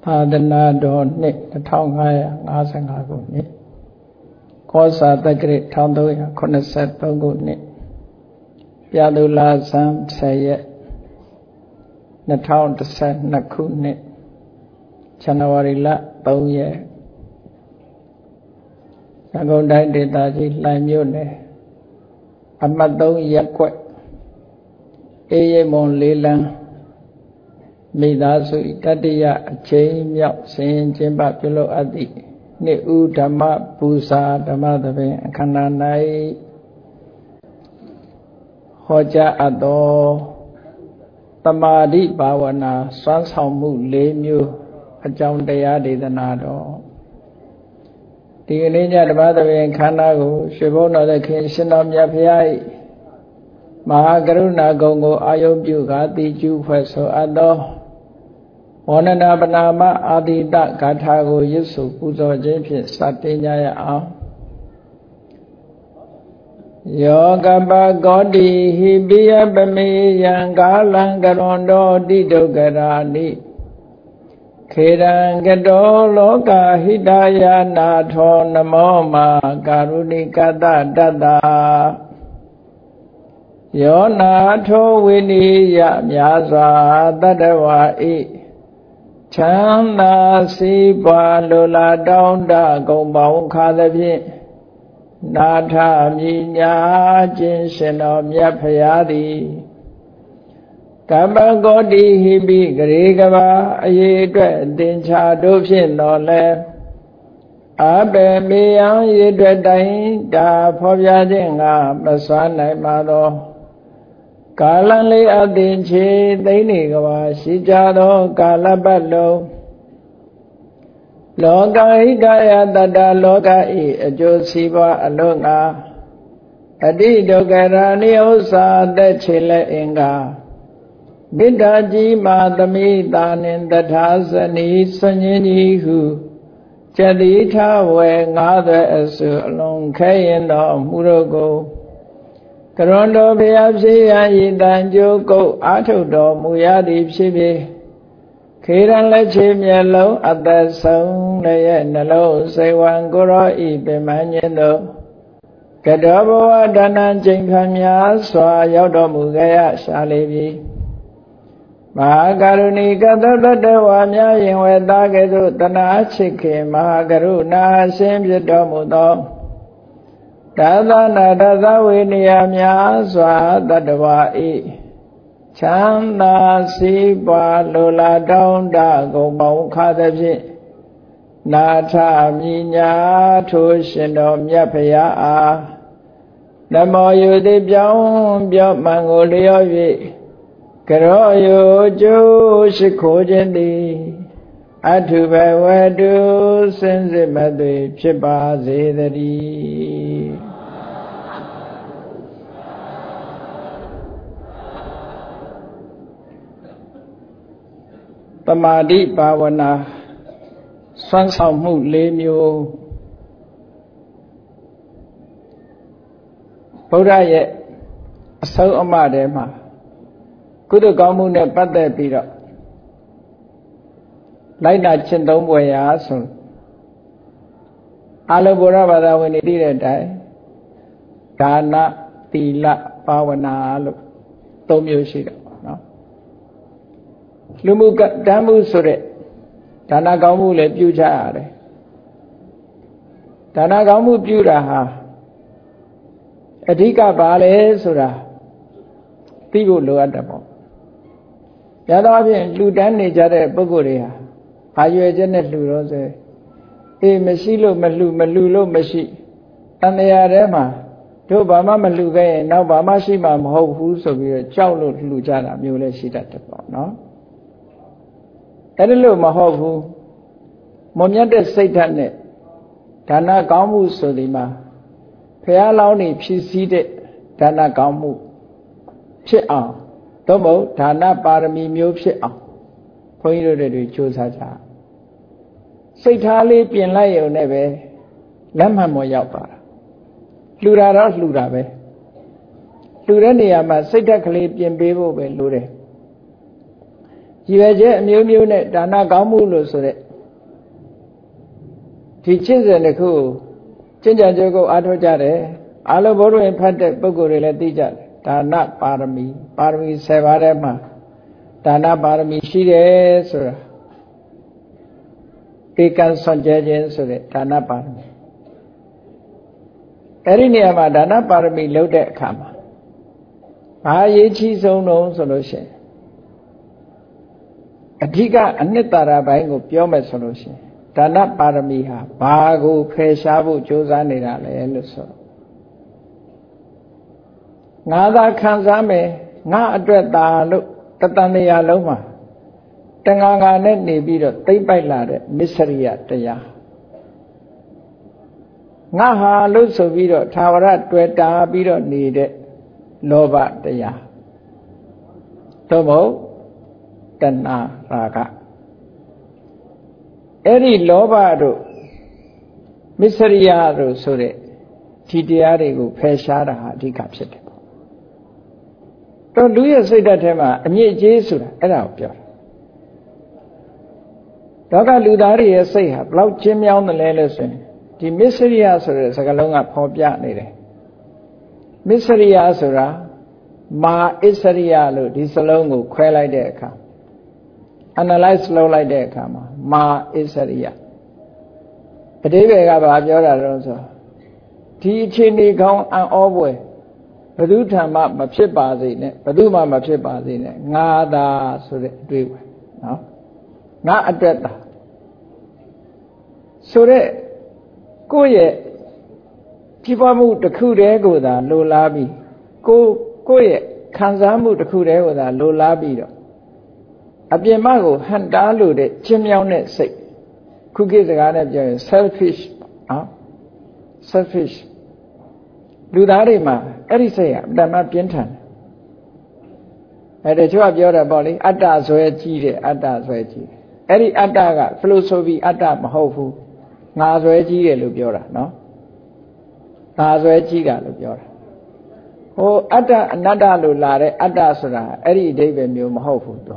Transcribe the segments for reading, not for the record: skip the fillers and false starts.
သာသနာတော်နှစ်1555ခုနှစ်ကောဇာတက္ကရာ1383ခုနှစ်ပြာသူလာဇန်10ရက်2012ခုနှစ်ဇန်နဝါရီလ3ရက်ရန်ကုန်တိုင်းဒေသကြီးလှိုင်မြို့နယ်အမှတ်3ရပ်ကွက်အေးရိပ်မွန်လေးလန်းမိသားစုတတိယအချိန်မြောက်ဆင်ကျင်းပပြုလုပ်အပ်သည့်နှစ်ဦးဓမ္မပူဇာဓမ္မသဘင်အခမ်းအနား၌ဟောကြားအပ်သောသမာဓိဘာဝနာစွမ်းဆောင်မှု၄မျိုးအကြောင်းတရားဒေသနာတော်ဒီကနေ့ညဓမ္မသဘင်အခမ်းအနားကိုရွှေဘုန်းတော်သခင်ရှင်တော်မြတ်ဖရာ၏မဟာကရုဏာဂုဏ်ကိုအာယုပြုကာတိကျူဖွဲ့ဆိုအပ်သောဝန္ဒနာပနာမအာတိတဂါထာကိုရွတ်ဆိုပူဇော်ခြင်းဖြင့်စတင်ကြရအောင်ယောကပကောတိဟိပိယပမေယံကာလံကရွန်တော်တိဒုက္ခရာနိခေရံကတောလောကဟိတယနာထောနမောမာကာရုဏိကတတတ္တာယောနာထောဝိနိယမြာစွာတတ္တဝါဤချမ်းသာစီးပွားလိုလားတောင်းတဂုံပေါင်းခါသဖြင့်နာထမြညာခြင်းရှင်တော်မြတ်ဖရာသည်ကမ္မကောတိဟိပိဂရေကဘာအရေးအတွက်အသင်္ချာတို့ဖြင့်တော်လဲအဘေမေယံရေအတွက်တိုင်းဒါဖော်ပြခြင်းကမစွမ်းနိုင်ပါသောကာလလေးအသင်ချေသိနေကဘာရှိကြသောကာလပတ်လုံးလောကဟိကယတတ္တလောကဤအကျိုးစီးပွားအလုံးငါအတိဒုက္ခရာနိဥ္စာသက်ချေလက်အင်္ဂါမိတ္တာကြီးမာသမိတာနှင့်တထာဇနီဆွညင်းကြီးဟုကျတိထဝေငါးသွဲအစုအလုံးခဲရင်တော်မူတို့ကိုကရွန်တော်ဘုရားဖြစ်ရဤတန်ကြိုးကုတ်အာထုတ်တော်မူရသည်ဖြစ်ဖြစ်ခေရန်လက်ချေမျက်လုံးအသက်ဆုံးလည်းရဲ့နှလုံးစိတ်ဝံကိုရောဤပင်မညင်းတို့ကတောဘဝဒါနချိန်ခံများစွာရောက်တော်မူကြရရှာလေပြီမဟာကရုဏီကတတ္တဝါများရင်ဝေသားကဲ့သို့တနာချစ်ခင်မဟာကရုဏာရှင်ဖြစ်တော်မူသောဒါသနာဒါသဝေနိယများစွာတတ္တဝါဤချမ်းသာစီးပွားလိုလားတောင်းတဂုံပေါင်းခါသဖြင့်နာထမြညာထိုရှင်တော်မြတ်ဖရာအားနမောယုတိပြောင်းပြောမှန်ကိုလျော့၍ကရောယုကျိုးရှိခိုးခြင်းသည်အထုဘဝတုစင်စစ်မသွေဖြစ်ပါစေတည်းသမာဓိဘာဝနာစွမ်းဆောင်မှု၄မျိုးဗုဒ္ဓရဲ့အဆုံးအမထဲမှာကုသိုလ်ကောင်းမှုနဲ့ပတ်သက်ပြီးတော့လိုက်နာကျင့်သုံးပွေရာဆိုအလုံးဗုဒ္ဓဘာသာဝင်တွေသိတဲ့အတိုင်းဒါနသီလဘာဝနာလို့၃မျိုးရှိတယ်နော်လူမှုတမ်းမှုဆိုတဲ့ဒါနကောင်းမှုလည်းပြုကြရတယ်ဒါနကောင်းမှုပြုတာဟာအဓိကဘာလဲဆိုတာသိဖို့လိုအပ်တယ်ပေါ့ရသောအဖြစ်လှူဒန်းနေကြတဲ့ပုဂ္ဂိုလ်တွေဟာဘာရွယ်ချက်နဲ့လှူတော့ဆိုအေးမရှိလို့မလှူလို့မရှိတန်တရားထဲမှာတို့ဘာမှမလှူခဲ့ရင်နောက်ဘာမှရှိမှာမဟုတ်ဘူးဆိုပြီးတော့ကြောက်လို့လှူကြတာမျိုးလည်းရှိတတ်တယ်ပေါ့နော်အဲ့ဒါလို့မဟုတ်ဘူးမွန်မြတ်တဲ့စိတ်ဓာတ်နဲ့ဒါနကောင်းမှုဆိုဒီမှာဘုရားလောင်းနေဖြည့်ဆည်းတဲ့ဒါနကောင်းမှုဖြစ်အောင်သို့မဟုတ်ဒါနပါရမီမျိုးဖြစ်အောင်ဘုန်းကြီးတို့တွေကြိုးစားကြစိတ်ထားလေးပြင်လိုက်ရုံနဲ့ပဲလက်မှတ်မော်ရောက်သွားတာလှူတာတော့လှူတာပဲလှူတဲ့နေရာမှာစိတ်ဓာတ်ကလေးပြင်ပေးဖို့ပဲလိုတယ်ရည်ရွယ်ချက်အမျိုးမျိုးနဲ့ဒါနကောင်းမှုလို့ဆိုတဲ့ဒီကျင့်စဉ်တစ်ခုကျင့်ကြံကြိုးကိုအားထုတ်ကြတယ်အလုံးဘုရားဝင်ဖတ်တဲ့ပုဂ္ဂိုလ်တွေလည်းသိကြတယ်ဒါနပါရမီ10ပါးထဲမှာဒါနပါရမီရှိတယ်ဆိုတာဧကံစွန့်ကြဲခြင်းဆိုတဲ့ဒါနပါရမီအဲ့ဒီနေရာမှာဒါနပါရမီလုပ်တဲ့အခါမှာဘာအရေးကြီးဆုံးတော့ဆိုလို့ရှိရင်အဓိကအနှစ်သာရပိုင်းကိုပြောမယ်ဆိုလို့ရှိရင်ဒါနပါရမီဟာဘာကိုဖယ်ရှားဖို့ကြိုးစားနေတာလဲလို့ဆိုငါသာခံစားမယ်ငါအတွက်သာလို့တတန်တရားလုံးမှာတငါငါနဲ့နေပြီးတော့သိမ့်ပိုက်လာတဲ့မစ္စရိယတရားငါဟာလို့ဆိုပြီးတော့သာဝရတွေ့တာပြီးတော့နေတဲ့လောဘတရားသို့မဟုတ်တဏှာရာဂအဲ့ဒီလောဘတို့မစ္စရိယတို့ဆိုတဲ့ဒီတရားတွေကိုဖယ်ရှားတာဟာအဓိကဖြစ်တယ်ပေါ့တော့လူရဲ့စိတ်ဓာတ်ထဲမှာအညစ်အကြေးဆိုတာအဲ့ဒါကိုပြောတာဒါကလူသားတွေရဲ့စိတ်ဟာဘလောက်ကျဉ်းမြောင်းတယ်လဲလို့ဆိုရင်ဒီမစ္စရိယဆိုတဲ့စကားလုံးကဖော်ပြနေတယ်မစ္စရိယဆိုတာမာအစ္စရိယလို့ဒီစလုံးကိုခွဲလိုက်တဲ့အခါ analyze လုပ်လိုက်တဲ့အခါမှာမာအစ္စရိယအဓိပ္ပာယ်ကဘာပြောတာလဲဆိုဒီအခြေအနေကောင်းအံ့ဩဖွယ်ဘယ်သူထံမှမဖြစ်ပါစေနဲ့ဘယ်သူမှမဖြစ်ပါစေနဲ့ငါသာဆိုတဲ့အတွေ့အကြုံနော်ငါအတွက်သာဆိုတဲ့ကိုယ့်ရဲ့ဖြစ်ပေါ်မှုတစ်ခုတည်းကိုသာလိုလားပြီးကိုယ့်ရဲ့ခံစားမှုတစ်ခုတည်းကိုသာလိုလားပြီးတော့အပြင်ဘက်ကိုဟန်တားလို့တဲ့ကျဉ်းမြောင်းတဲ့စိတ်ခုခေတ်စကားနဲ့ပြောရင် selfish နော် selfish လူသားတွေမှာအဲ့ဒီစိတ်ကအတ္တမပြင်းထန်တယ်တချို့ကပြောတယ်ပေါ့လေအတ္တဆွဲကြီးတယ်အတ္တဆွဲကြီးတယ်အဲ့ဒီအတ္တက philosophy အတ္တမဟုတ်ဘူးငါဆွဲကြီးတယ်လို့ပြောတာနော်ငါဆွဲကြီးတာလို့ပြောတာဟိုအတ္တအနတ္တလို့လာတဲ့အတ္တဆိုတာအဲ့ဒီအဓိပ္ပာယ်မျိုးမဟုတ်ဘူးသူ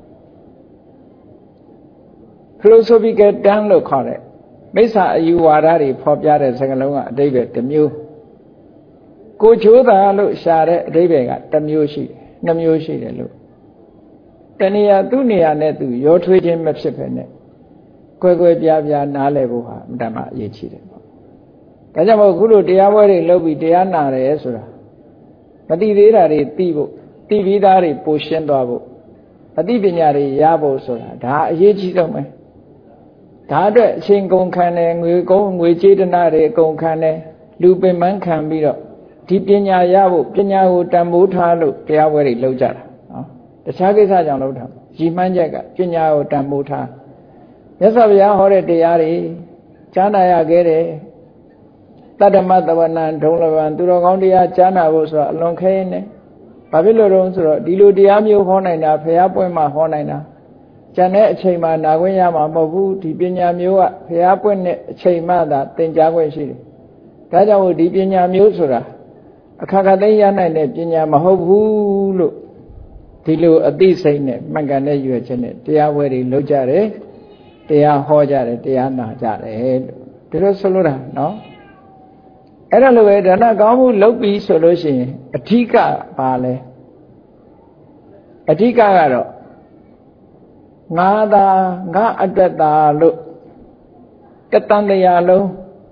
philosophical term လို့ခေါ်တဲ့မိစ္ဆာအယူဝါဒတွေဖော်ပြတဲ့စကားလုံးကအဓိပ္ပာယ်တစ်မျိုးကိုချိုးတာလို့ရှာတဲ့အဓိပ္ပာယ်ကတစ်မျိုးရှိတယ်နှစ်မျိုးရှိတယ်လို့တဏှာသူ့နေရာနဲ့သူရောထွေးခြင်းမဖြစ်ပဲနဲ့ကွယ်ကွယ်ပြားပြားနားလည်ဖို့ဟာအမှန်မှအရေးကြီးတယ်ပေါ့ဒါကြောင့်မို့ခုလိုတရားပွဲတွေလုပ်ပြီးတရားနာတယ်ဆိုတာမသိသေးတာတွေသိဖို့သိပြီးသားတွေပိုရှင်းသွားဖို့အသိပညာတွေရဖို့ဆိုတာဒါအရေးကြီးဆုံးပဲဒါအတွက်အချိန်ကုန်ခံတယ်ငွေကြေးတနာတွေအကုန်ခံတယ်လူပင်ပန်းခံပြီးတော့ဒီပညာရဖို့ပညာကိုတန်ဖိုးထားလို့တရားပွဲတွေလုပ်ကြတာနော်တခြားကိစ္စကြောင့်လုပ်တာရည်မှန်းချက်ကပညာကိုတန်ဖိုးထားမြတ်စွာဘုရားဟောတဲ့တရားတွေကြားနာရခဲ့တယ်တတ္တမတဝနံဒုံလဘံသူတော်ကောင်းတရားကြားနာဖို့ဆိုတော့အလွန်ခဲရင်နဲ့ဘာဖြစ်လို့တော့ဆိုတော့ဒီလိုတရားမျိုးဟောနိုင်တာဘုရားပွင့်မှဟောနိုင်တာကျန်တဲ့အချိန်မှာနာခွင့်ရမှာမဟုတ်ဘူးဒီပညာမျိုးကဘုရားပွင့်တဲ့အချိန်မှသာသင်ကြားခွင့်ရှိတယ်ဒါကြောင့်ဒီပညာမျိုးဆိုတာအခါခါသိရနိုင်တဲ့ပညာမဟုတ်ဘူးလို့ဒီလိုအသိစိတ်နဲ့မှန်ကန်တဲ့ရွယ်ချက်နဲ့တရားဝဲတွေလုပ်ကြတယ်တရားဟောကြတယ်တရားနာကြတယ်လို့ဒီလိုဆိုလိုတာနော်အဲ့ဒါလိုပဲဒါနကောင်းမှုလုပ်ပြီးဆိုလို့ရှိရင်အဓိကပါလဲအဓိကကတော့ငါသာငါအတွက်သာလို့တတန်တရားလုံး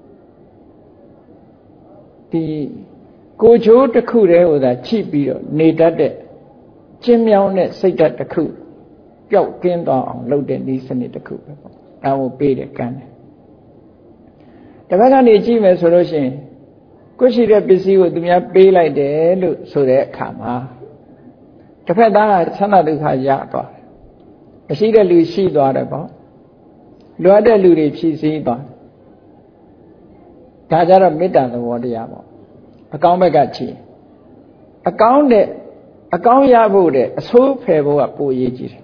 ဒီကိုချိုးတစ်ခုတည်းဟိုသာချိပြီးတော့နေတတ်တဲ့ကျဉ်းမြောင်းတဲ့စိတ်ဓာတ်တစ်ခုပျောက်ကင်းသွားအောင်လုပ်တဲ့ဤစနစ်တစ်ခုပဲပေါ့ဒါကိုပေးတယ်ကမ်းတယ်တပတ်ကနေကြည့်မယ်ဆိုလို့ရှိရင်ကိုရှိတဲ့ပစ္စည်းကိုသူများပေးလိုက်တယ်လို့ဆိုတဲ့အခါမှာတစ်ဖက်သားကချမ်းသာဒုက္ခရသွားတယ်မရှိတဲ့လူရှိသွားတယ်ပေါ့လွတ်တဲ့လူတွေဖြည့်ဆည်းသွားဒါကြတော့မေတ္တာသဘောတရားပေါ့အကောင်းဘက်ကချီအကောင်းရဖို့တဲ့အဆိုးဖယ်ဖို့ကပိုအရေးကြီးတယ်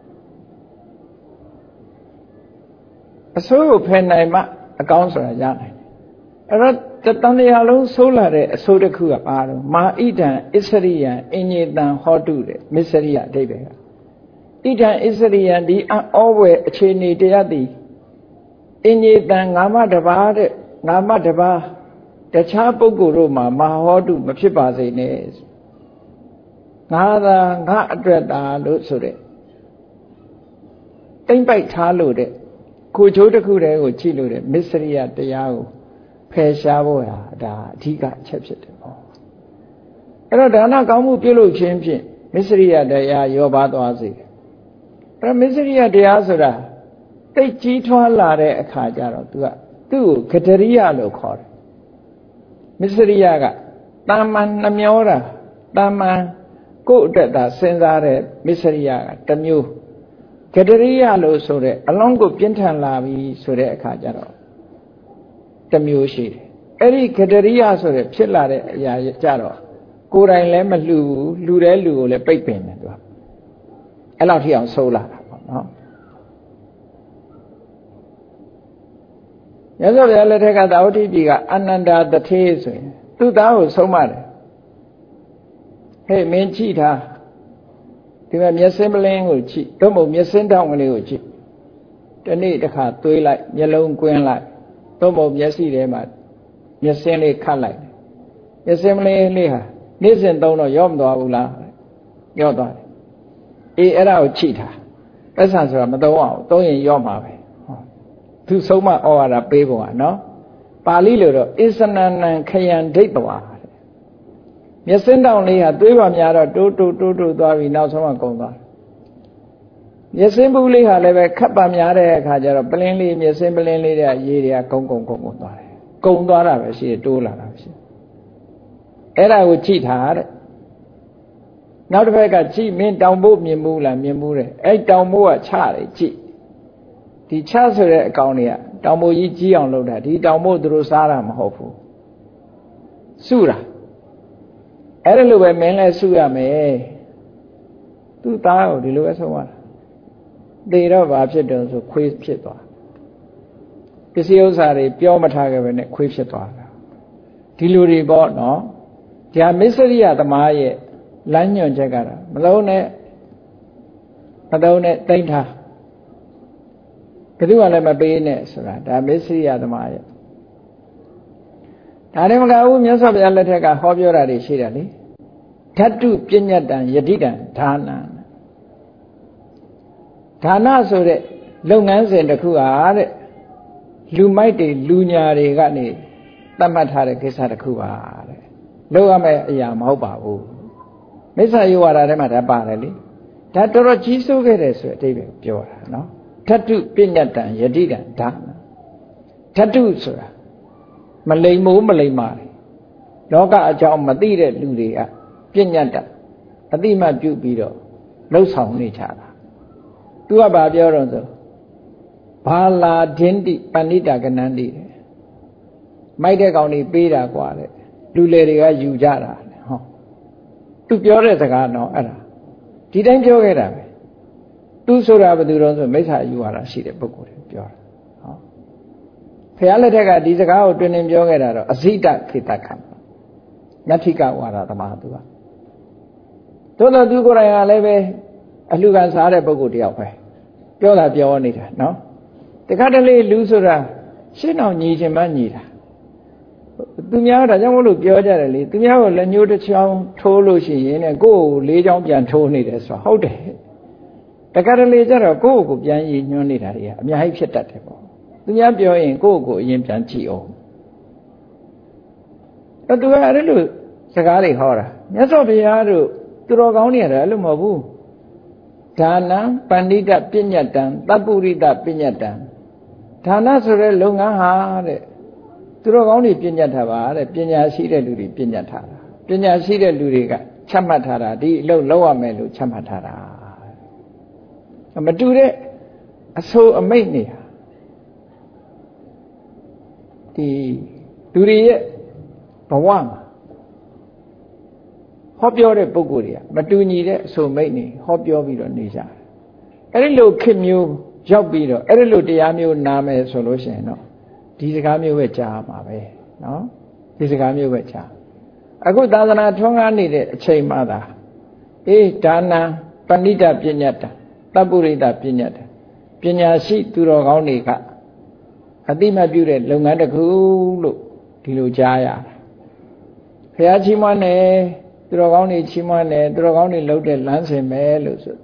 အဆိုးကိုဖယ်နိုင်မှအကောင်းဆိုတာရနိုင်တယ်အဲ့တော့တန်တရားလုံးဆိုးလာတဲ့အဆိုးတစ်ခုကဘာလို့မာဣဒံအစ္စရိယံအညေတံဟောတုတဲ့မစ္စရိယအဓိပ္ပာယ်ကတိထံဣစရိယံဒီဩဝေအခြေအနေတရားသည်အင်ကြီးတန်ငါမတပါးတဲ့ငါမတပါးတခြားပုဂ္ဂိုလ်တို့မှာမဟာဟောတုမဖြစ်ပါစေနဲ့ငါသာငါအတွက်သာလို့ဆိုတဲ့တိမ့်ပိုက်ထားလို့တဲ့ကိုချိုးတစ်ခုတည်းကိုကြည့်လို့တဲ့မစ္စရိယတရားကိုဖယ်ရှားဖို့ဟာဒါအဓိကအချက်ဖြစ်တယ်ပေါ့အဲ့တော့ဒါနကောင်းမှုပြုလုပ်ခြင်းဖြင့်မစ္စရိယတရားရောပါသွားစေတယ်အဲ့မစ္စရိယတရားဆိုတာတိတ်ကြီးထွားလာတဲ့အခါကျတော့သူ့ကိုဂတရိယလို့ခေါ်တယ်မစ္စရိယကတာမန်နှမျောတာတာမန်ကိုယ့်အတွက်သာစဉ်းစားတဲ့မစ္စရိယကတစ်မျိုးဂတရိယလို့ဆိုတဲ့အလုံးကိုပြင်းထန်လာပြီဆိုတဲ့အခါကျတော့တစ်မျိုးရှိတယ်အဲ့ဒီဂတရိယဆိုတဲ့ဖြစ်လာတဲ့အရာကြတော့ကိုယ်တိုင်လည်းမလှူဘူးလှူတဲ့လူကိုလည်းပိတ်ပင်တယ်သူကအဲ့လောက်ထိအောင်ဆိုးလာတာပေါ့နော်ရသော်ဗျာလက်ထက်ကသာဝတိပြည်ကအနန္တာတထေးဆိုရင်သူ့သားကိုဆုံးမတယ်ဟဲ့မင်းကြည့်ထားဒီမှာမျက်စင်းပလင်းကိုကြည့်တော့မဟုတ်မျက်စင်းတောင်ကလေးကိုကြည့်ဒီနေ့တစ်ခါသွေးလိုက်မျက်လုံးကွင်းလိုက်တော့မဟုတ်မျက်စိထဲမှာမျက်စင်းလေးခတ်လိုက်မျက်စင်းပလင်းလေးဟာနေ့စဉ်သုံးတော့ရော့မသွားဘူးလားရော့သွားတယ်အေးအဲ့ဒါကိုကြည့်ထားပတ်စံဆိုတာမသုံးအောင်သုံးရင်ရော့မှာပဲသူဆုံးမဩဝါဒပေးပုံကနော်ပါဠိလိုတော့အစ္စနနံခယံဒိဋ္ဌဝါမျက်စင်းတောင်လေးဟာသွေးပါများတော့တိုးသွားပြီးနောက်ဆုံးမှကုန်သွားတယ်မျက်စင်းဘူးလေးဟာလည်းပဲခပ်ပါများတဲ့အခါကျတော့ပလင်းလေးမျက်စင်းပလင်းလေးတဲ့ရေတွေကကုန်းသွားတယ်ကုန်းသွားတာပဲရှိတယ်တိုးလာတာပဲရှိတယ်အဲ့ဒါကိုကြည့်ထားတဲ့နောက်တစ်ဖက်ကကြည့်မင်းတောင်ဖို့မြင်ဘူးလားမြင်ဘူးတယ်အဲ့တောင်ဖို့ကချတယ်ကြည့်ဒီချဆိုတဲ့အကောင်တွေကတောင်ဖို့ကြီးကြီးအောင်လုပ်တာဒီတောင်ဖို့သူတို့စားတာမဟုတ်ဘူးစုတာအဲ့ဒါလိုပဲမင်းလည်းစုရမယ်သူ့သားကိုဒီလိုပဲဆုံးရတာသေတော့ဘာဖြစ်တယ်ဆိုခွေးဖြစ်သွားပစ္စည်းဥစ္စာတွေပြောမထားခဲ့ပဲနဲ့ခွေးဖြစ်သွားတာဒီလူတွေပေါ့နော်ဒါမစ္စရိယသမားရဲ့လမ်းညွှန်ချက်ကတော့မလုံးနဲ့တိမ့်ထားဘယ်သူမှလည်းမပေးနဲ့ဆိုတာဒါမစ္စရိယသမားရဲ့ဒါလည်းမကဘူးမြတ်စွာဘုရားလက်ထက်ကဟောပြောတာတွေရှိတယ်လေဓာတုပညတ္တံယတိတံဒါနံဒါနဆိုတဲ့လုပ်ငန်းစဉ်တစ်ခုဟာတဲ့လူမိုက်တွေလူညာတွေကနေသတ်မှတ်ထားတဲ့ကိစ္စတစ်ခုပါတဲ့လုပ်ရမယ့်အရာမဟုတ်ပါဘူးမိစ္ဆာယောဝါဒထဲမှာဒါပါတယ်လေဒါတော်တော်ကြီးစိုးခဲ့တယ်ဆိုတဲ့အဓိပ္ပာယ်ပြောတာနော်ဓာတုပညတ္တံယတိတံဒါနံဓာတုဆိုတာမလိမ်မိုးမလိမ်မာလောကအကြောင်းမသိတဲ့လူတွေကပညတ္တအတိမပြုပြီးတော့လှုပ်ဆောင်နေကြတာသူကဘာပြောတော့ဆိုဘာလာဒင်းတိပဏိတာကနန္တိမိုက်တဲ့ကောင်တွေပေးတာกว่าတဲ့လူလေတွေကယူကြတာဟောသူပြောတဲ့စကားတော့အဲ့ဒါဒီတိုင်းပြောခဲ့တာပဲသူဆိုတာဘယ်သူတော့ဆိုမိစ္ဆာယူရတာရှိတဲ့ပုဂ္ဂိုလ်တွေပြောတာဟောဘုရားလက်ထက်ကဒီစကားကိုတွင်တွင်ပြောခဲ့တာတော့အဇိတခေတခံညတိကဝါဒသမားသူကသို့တော့သူကိုယ်တိုင်ကလည်းပဲအလှခံစားတဲ့ပုဂ္ဂိုလ်တယောက်ပဲပြောတာပြောနေတာနော်တခါတလေလူဆိုတာရှင်းအောင်ညီခြင်းမညီတာသူများဒါကြောင့်မလို့ပြောကြတယ်လေသူများကိုလက်ညှိုးတစ်ချောင်းထိုးလို့ရှိရင်နဲ့ကိုယ့်ကိုလေးချောင်းပြန်ထိုးနေတယ်ဆိုဟုတ်တယ်တခါတလေကျတော့ကိုယ့်ကိုပြန်ရည်ညွှန်းနေတာတွေကအများကြီးဖြစ်တတ်တယ်ပေါ့သူများပြောရင်ကိုယ့်ကိုအရင်ပြန်ကြည့်အောင်သူကအဲ့လိုစကားတွေဟောတာမြတ်စွာဘုရားတို့သူတော်ကောင်းတွေရတယ်အဲ့လိုမဟုတ်ဘူးဒါနံပဏိတပညတ္တံသပ္ပုရိတပညတ္တံဒါနဆိုတဲ့လုပ်ငန်းဟာတဲ့သူတော်ကောင်းတွေပညတ်ထားပါတဲ့ပညာရှိတဲ့လူတွေပညတ်ထားတာပညာရှိတဲ့လူတွေကချမှတ်ထားတာဒီအလုပ်လုပ်ရမယ်လို့ချမှတ်ထားတာမတူတဲ့အဆိုအမိတ်နေဟာဒီလူတွေရဲ့ဘဝမှာဟောပြောတဲ့ပုဂ္ဂိုလ်တွေကမတူညီတဲ့အဆိုမိတ်နေဟောပြောပြီးတော့နေကြတယ်အဲ့ဒီလိုခေတ်မျိုးရောက်ပြီးတော့အဲ့ဒီလိုတရားမျိုးနားမယ်ဆိုလို့ရှိရင်တော့ဒီစကားမျိုးပဲကြားမှာပဲနော်ဒီစကားမျိုးပဲကြားအခုသာသနာထွန်းကားနေတဲ့အချိန်မှသာဒါနံပဏိတပညတ္တတပ်ပုရိသပညာတယ်ပညာရှိသူတော်ကောင်းတွေကအတိမတ်ပြုတဲ့လုပ်ငန်းတစ်ခုလို့ဒီလိုကြားရတယ်ဘုရားချီးမွမ်းတယ်သူတော်ကောင်းတွေချီးမွမ်းတယ်သူတော်ကောင်းတွေလုပ်တဲ့လမ်းစဉ်ပဲလို့ဆို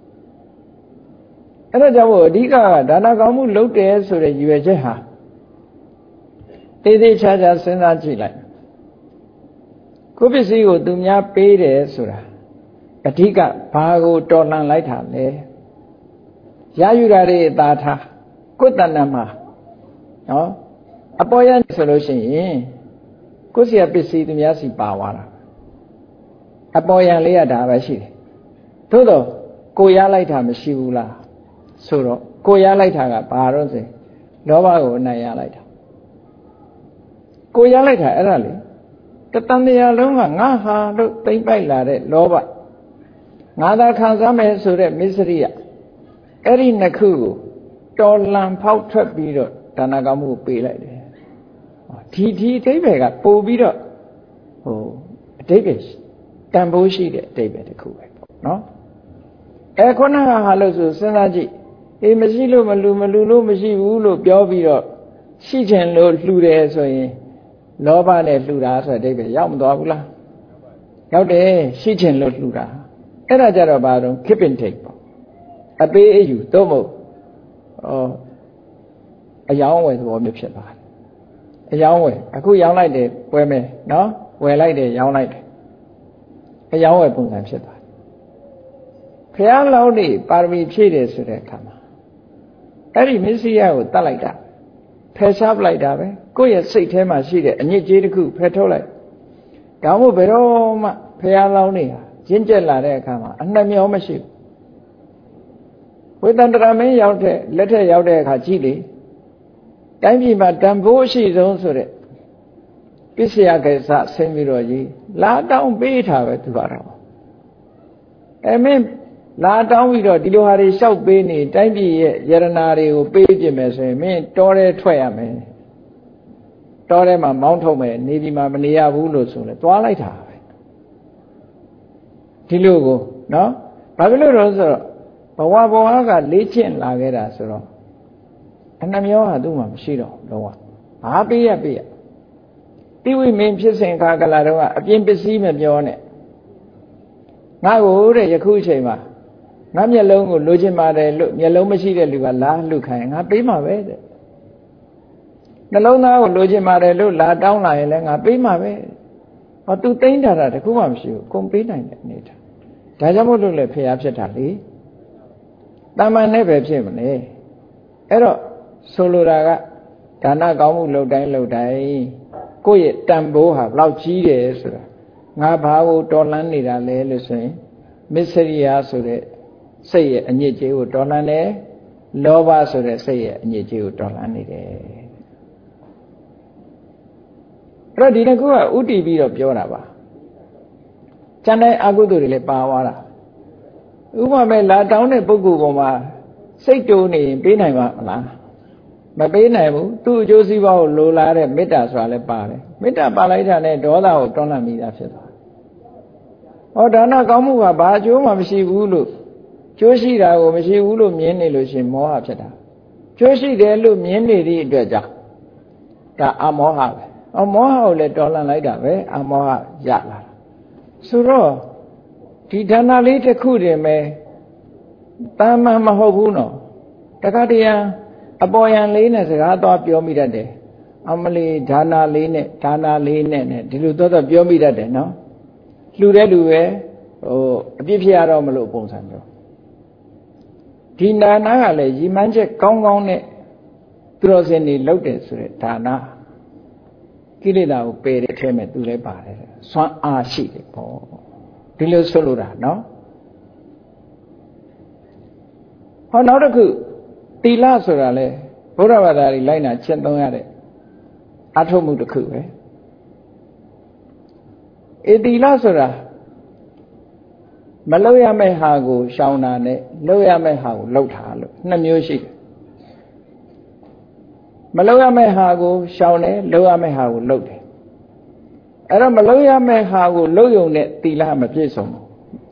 အဲ့ဒါကြောင့်အဓိကဒါနကောင်းမှုလုပ်တယ်ဆိုတဲ့ရည်ရွယ်ချက်ဟာတေးသေးချာချာစဉ်းစားကြည့်လိုက်ကိုယ်ပစ္စည်းကိုသူများပေးတယ်ဆိုတာအဓိကဘာကိုတော်လှန်လိုက်တာလဲရယူတာတွေအသာထားကိုယ်တဏ္ဍမှာနော်အပေါ်ရဆိုလို့ရှိရင်ကိုယ်စီကပစ္စည်းသူများစီပါသွားတာအပေါ်ရလေးရတာပဲရှိတယ်သို့တော့ကိုရလိုက်တာမရှိဘူးလားဆိုတော့ကိုရလိုက်တာကဘာတော့ဆိုလောဘကိုအနိုင်ရလိုက်တာကိုရလိုက်တာအဲ့ဒါလေတတန်တရားလုံးကငါဟာလို့သိမ့်ပိုက်လာတဲ့လောဘငါသာခံစားမယ်ဆိုတဲ့မစ္စရိယအဲ့ဒီနှစ်ခုကိုတော်လန်ဖောက်ထွက်ပြီးတော့ဒါနကောင်းမှုပေးလိုက်တယ်ဒီအဓိပ္ပာယ်ကပို့ပြီးတော့အဓိပ္ပာယ်တန်ဖိုးရှိတဲ့အဓိပ္ပာယ်တစ်ခုပဲပေါ့နော်ခုနကဟာလို့ဆိုစဉ်းစားကြည့်အေးမရှိလို့မလူလို့မရှိဘူးလို့ပြောပြီးတော့ရှိချင်လို့လှူတယ်ဆိုရင်လောဘနဲ့လှူတာဆိုတဲ့အဓိပ္ပာယ်ရောက်မသွားဘူးလားရောက်တယ်ရှိချင်လို့လှူတာအဲ့ဒါကြတော့ဘာတော့ keep and take ပေါ့အပေးအယူသို့မဟုတ်အယောင်းဝယ်သဘောမျိုးဖြစ်သွားတယ်အယောင်းဝယ်အခုရောင်းလိုက်တယ်ပွဲမယ်နော်ဝယ်လိုက်တယ်ရောင်းလိုက်တယ်အယောင်းဝယ်ပုံစံဖြစ်သွားတယ်ဘုရားလောင်းနေပါရမီဖြည့်တယ်ဆိုတဲ့အခါမှာအဲ့ဒီမစ္စည်းယကိုတတ်လိုက်တာဖယ်ရှားပလိုက်တာပဲကိုယ့်ရဲ့စိတ်ထဲမှာရှိတဲ့အညစ်အကြေးတစ်ခုဖယ်ထုတ်လိုက်ဒါမှမဟုတ်ဘယ်တော့မှဘုရားလောင်းနေဟာရင့်ကျက်လာတဲ့အခါမှာအနှမျောမရှိဘူးဝေတန္တရာမင်းရောက်တဲ့လက်ထက်ရောက်တဲ့အခါကြည့်လေတိုင်းပြည်မှာတန်ဖိုးရှိဆုံးဆိုတဲ့ပစ္စယကေသဆင်းပြီးတော့ကြီးလာတောင်းပေးထားပဲသူကတော့မင်းလာတောင်းပြီးတော့ဒီလိုဟာတွေလျှောက်ပေးနေတိုင်းပြည်ရဲ့ယရနာတွေကိုပေးပြမယ်ဆိုရင်မင်းတောထဲထွက်ရမယ်တောထဲမှာမောင်းထုတ်မယ်နေဒီမှာမနေရဘူးလို့ဆိုလဲသွားလိုက်တာပဲဒီလိုကိုနော်ဘာဖြစ်လို့တော့ဆိုတော့ဘဝကလေ့ကျင့်လာခဲ့တာဆိုတော့အနှမျောဟာသူ့မှာမရှိတော့လုံးဝဘာပေးရတိဝိမင်းဖြစ်စဉ်ခါကလာတော့အပြင်ပစ္စည်းမပြောနဲ့ငါ့ကိုတဲ့ယခုအချိန်မှာငါမျက်လုံးကိုလိုချင်ပါတယ်လို့မျက်လုံးမရှိတဲ့လူကလာလှုပ်ခိုင်းငါပေးမှာပဲတဲ့နှလုံးသားကိုလိုချင်ပါတယ်လို့လာတောင်းလာရင်လည်းငါပေးမှာပဲဟောသူသိမ့်တာတခုမှမရှိဘူးကုန်ပေးနိုင်တဲ့အနေထားဒါကြောင့်မို့လို့လေဖျားဖြစ်တာလေတမန်နဲ့ပဲဖြစ်မလဲအဲ့တော့ဆိုလိုတာကဒါနကောင်းမှုလုပ်တိုင်းကိုယ့်ရဲ့တန်ဖိုးဟာဘလောက်ကြီးတယ်ဆိုတာငါဘာကိုတော်လှန်နေတာလဲလို့ဆိုရင်မစ္စရိယဆိုတဲ့စိတ်ရဲ့အညစ်အကြေးကိုတော်လှန်တယ်လောဘဆိုတဲ့စိတ်ရဲ့အညစ်အကြေးကိုတော်လှန်နေတယ်အဲ့တော့ဒီတစ်ခုကဥတည်ပြီးတော့ပြောတာပါကျန်တဲ့အကုသိုလ်တွေလည်းပါသွားတာဥပမာလာတောင်းတဲ့ပုဂ္ဂိုလ်ပေါ်မှာစိတ်တိုးနေရင်ပေးနိုင်ပါမလားမပေးနိုင်ဘူးသူ့အကျိုးစီးပွားကိုလိုလားတဲ့မေတ္တာဆိုတာလည်းပါတယ်မေတ္တာပါလိုက်တာနဲ့ဒေါသကိုတွန်းလှန်မိတာဖြစ်သွားဟောဒါနကောင်းမှုကဘာအကျိုးမှမရှိဘူးလို့ကျိုးရှိတာကိုမရှိဘူးလို့မြင်နေလို့ရှင်မောဟဖြစ်တာကျိုးရှိတယ်လို့မြင်နေသည့်အတွက်ကြောင့်ဒါအမောဟပဲမောဟကိုလည်းတော်လှန်လိုက်တာပဲအမောဟရလာတာဆိုတော့ဒီဒါနလေးတစ်ခုတည်းပဲတာမန်မဟုတ်ဘူးနော်တခါတည်းအပေါ်ယံလေးနဲ့စကားသွားပြောမိတတ်တယ်အမလီဒါနာလေးနဲ့ဒီလိုတော့ပြောမိတတ်တယ်နော်လှူတဲ့လူပဲအပြစ်ဖြစ်ရတော့မလို့ပုံစံမျိုးဒီဒါနာကလည်းရည်မှန်းချက်ကောင်းနဲ့သူတော်စင်တွေလုပ်တယ်ဆိုတဲ့ဒါနာကိလေသာကိုပယ်တဲ့အထဲမှာသူလည်းပါတယ်စွမ်းအားရှိတယ်ပေါ့ဒီလိုဆိုလိုတာနော်ဟောနောက်တစ်ခုသီလဆိုတာလေဘုရားဘာသာကြီးလိုက်နာကျင့်သုံးရတဲ့အထုမှုတစ်ခုပဲသီလဆိုတာမလုပ်ရမယ့်ဟာကိုရှောင်တာနဲ့လုပ်ရမယ့်ဟာကိုလုပ်တာလို့နှစ်မျိုးရှိတယ်မလုပ်ရမယ့်ဟာကိုရှောင်တယ်လုပ်ရမယ့်ဟာကိုလုပ်တယ်အဲ့တော့မလုပ်ရမယ့်ဟာကိုလုပ်ရုံနဲ့သီလမပြည့်စုံဘူး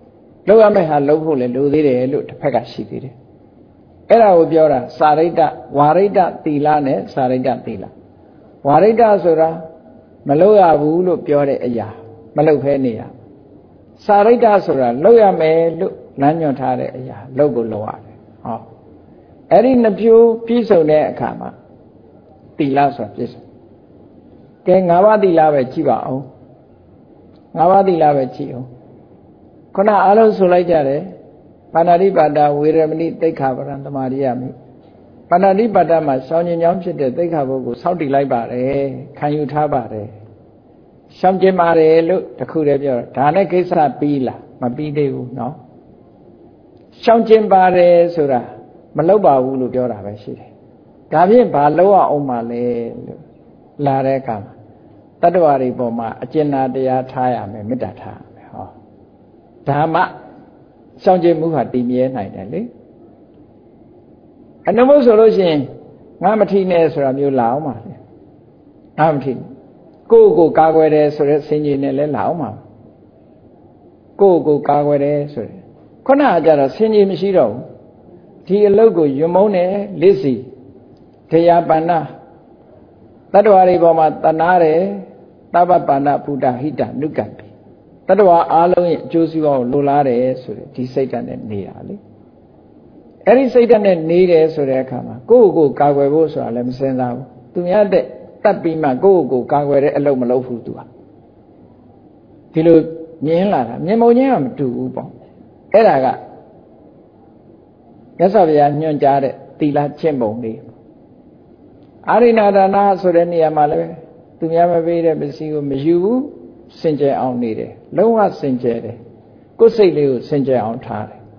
လောက်ရမယ့်ဟာလောက်ဖို့လည်းလိုသေးတယ်လို့တစ်ဖက်ကရှိသေးတယ်အဲ့ဒါကိုပြောတာစာရိတ္တဝါရိတ္တသီလနဲ့စာရိတ္တသီလဝါရိတ္တဆိုတာမလောက်ရဘူးလို့ပြောတဲ့အရာမလောက်ဖဲနေရစာရိတ္တဆိုတာလောက်ရမယ်လို့လမ်းညွှန်ထားတဲ့အရာလောက်ကိုလောက်ရတယ်ဟောအဲ့ဒီနှစ်ဖြိုးပြည့်စုံတဲ့အခါမှာသီလဆိုတာပြည့်စုံကဲ၅ပါးသီလပဲကြည့်ပါအောင်၅ပါးသီလပဲကြည့်အောင်ခုနအားလုံးဆိုလိုက်ကြတယ်ပါဏာတိပါဒဝေရမဏိသိက္ခာပရံသမာရိယမိပါဏာတိပါဒမှာရှောင်ကျင်ကြောင်းဖြစ်တဲ့သိက္ခာပုဂ္ဂိုလ်စောင့်တည်လိုက်ပါတယ်ခံယူထားပါတယ်ရှောင်ကျင်ပါတယ်လို့တခုတည်းပြောဒါနဲ့ကိစ္စပြီးလားမပြီးသေးဘူးเนาะရှောင်ကျင်ပါတယ်ဆိုတာမလုပ်ပါဘူးလို့ပြောတာပဲရှိတယ်ဒါဖြင့်ဘာလုပ်အောင်မှလဲလို့လာတဲ့အခါမှာတတ္တဝါတွေပေါ်မှာအကျဉ်းတရားထားရမယ်မေတ္တာထားရမယ်ဟောဒါမှရှောင်ကျင်မှုဟာတည်မြဲနိုင်တယ်လေအနုမဟုတ်ဆိုလို့ရှိရင်ငါမထီနဲ့ဆိုတာမျိုးလာအောင်ပါလေငါမထီကိုယ့်ကိုကာကွယ်တယ်ဆိုတဲ့စင်ကြီးနဲ့လည်းလာအောင်ပါကိုယ့်ကိုကာကွယ်တယ်ဆိုတဲ့ခုနကကြတော့စင်ကြီးမရှိတော့ဘူးဒီအလုပ်ကိုယွမုန်းတယ်လိစီတရားပန္နတတ္တဝါတွေပေါ်မှာတနာတယ်သဗ္ဗပါဏဗုဒ္ဓဟိတနုကံပိတတ္တဝါအားလုံးရဲ့အကျိုးစီးပွားကိုလိုလားတယ်ဆိုတဲ့ဒီစိတ်ဓာတ်နဲ့နေတာလေအဲ့ဒီစိတ်ဓာတ်နဲ့နေတယ်ဆိုတဲ့အခါမှာကိုယ့်ကိုကာကွယ်ဖို့ဆိုတာလည်းမစင်စားဘူးသူများတဲ့တတ်ပြီးမှကိုယ့်ကိုကာကွယ်တဲ့အလုပ်မလုပ်ဘူးသူကဒီလိုမြင်လာတာမြင်မုံချင်းကမတူဘူးပေါ့အဲ့ဒါကမြတ်စွာဘုရားညွှန်ကြားတဲ့သီလကျင့်ပုံလေးအာရိဏဒါနဆိုတဲ့နေရာမှာလည်းသူများမပေးတဲ့ပစ္စည်းကိုမယူဘူးစင်ကြယ်အောင်နေတယ်လုံးဝစင်ကြယ်တယ်ကိုယ်စိတ်လေးကိုစင်ကြယ်အောင်ထားတယ်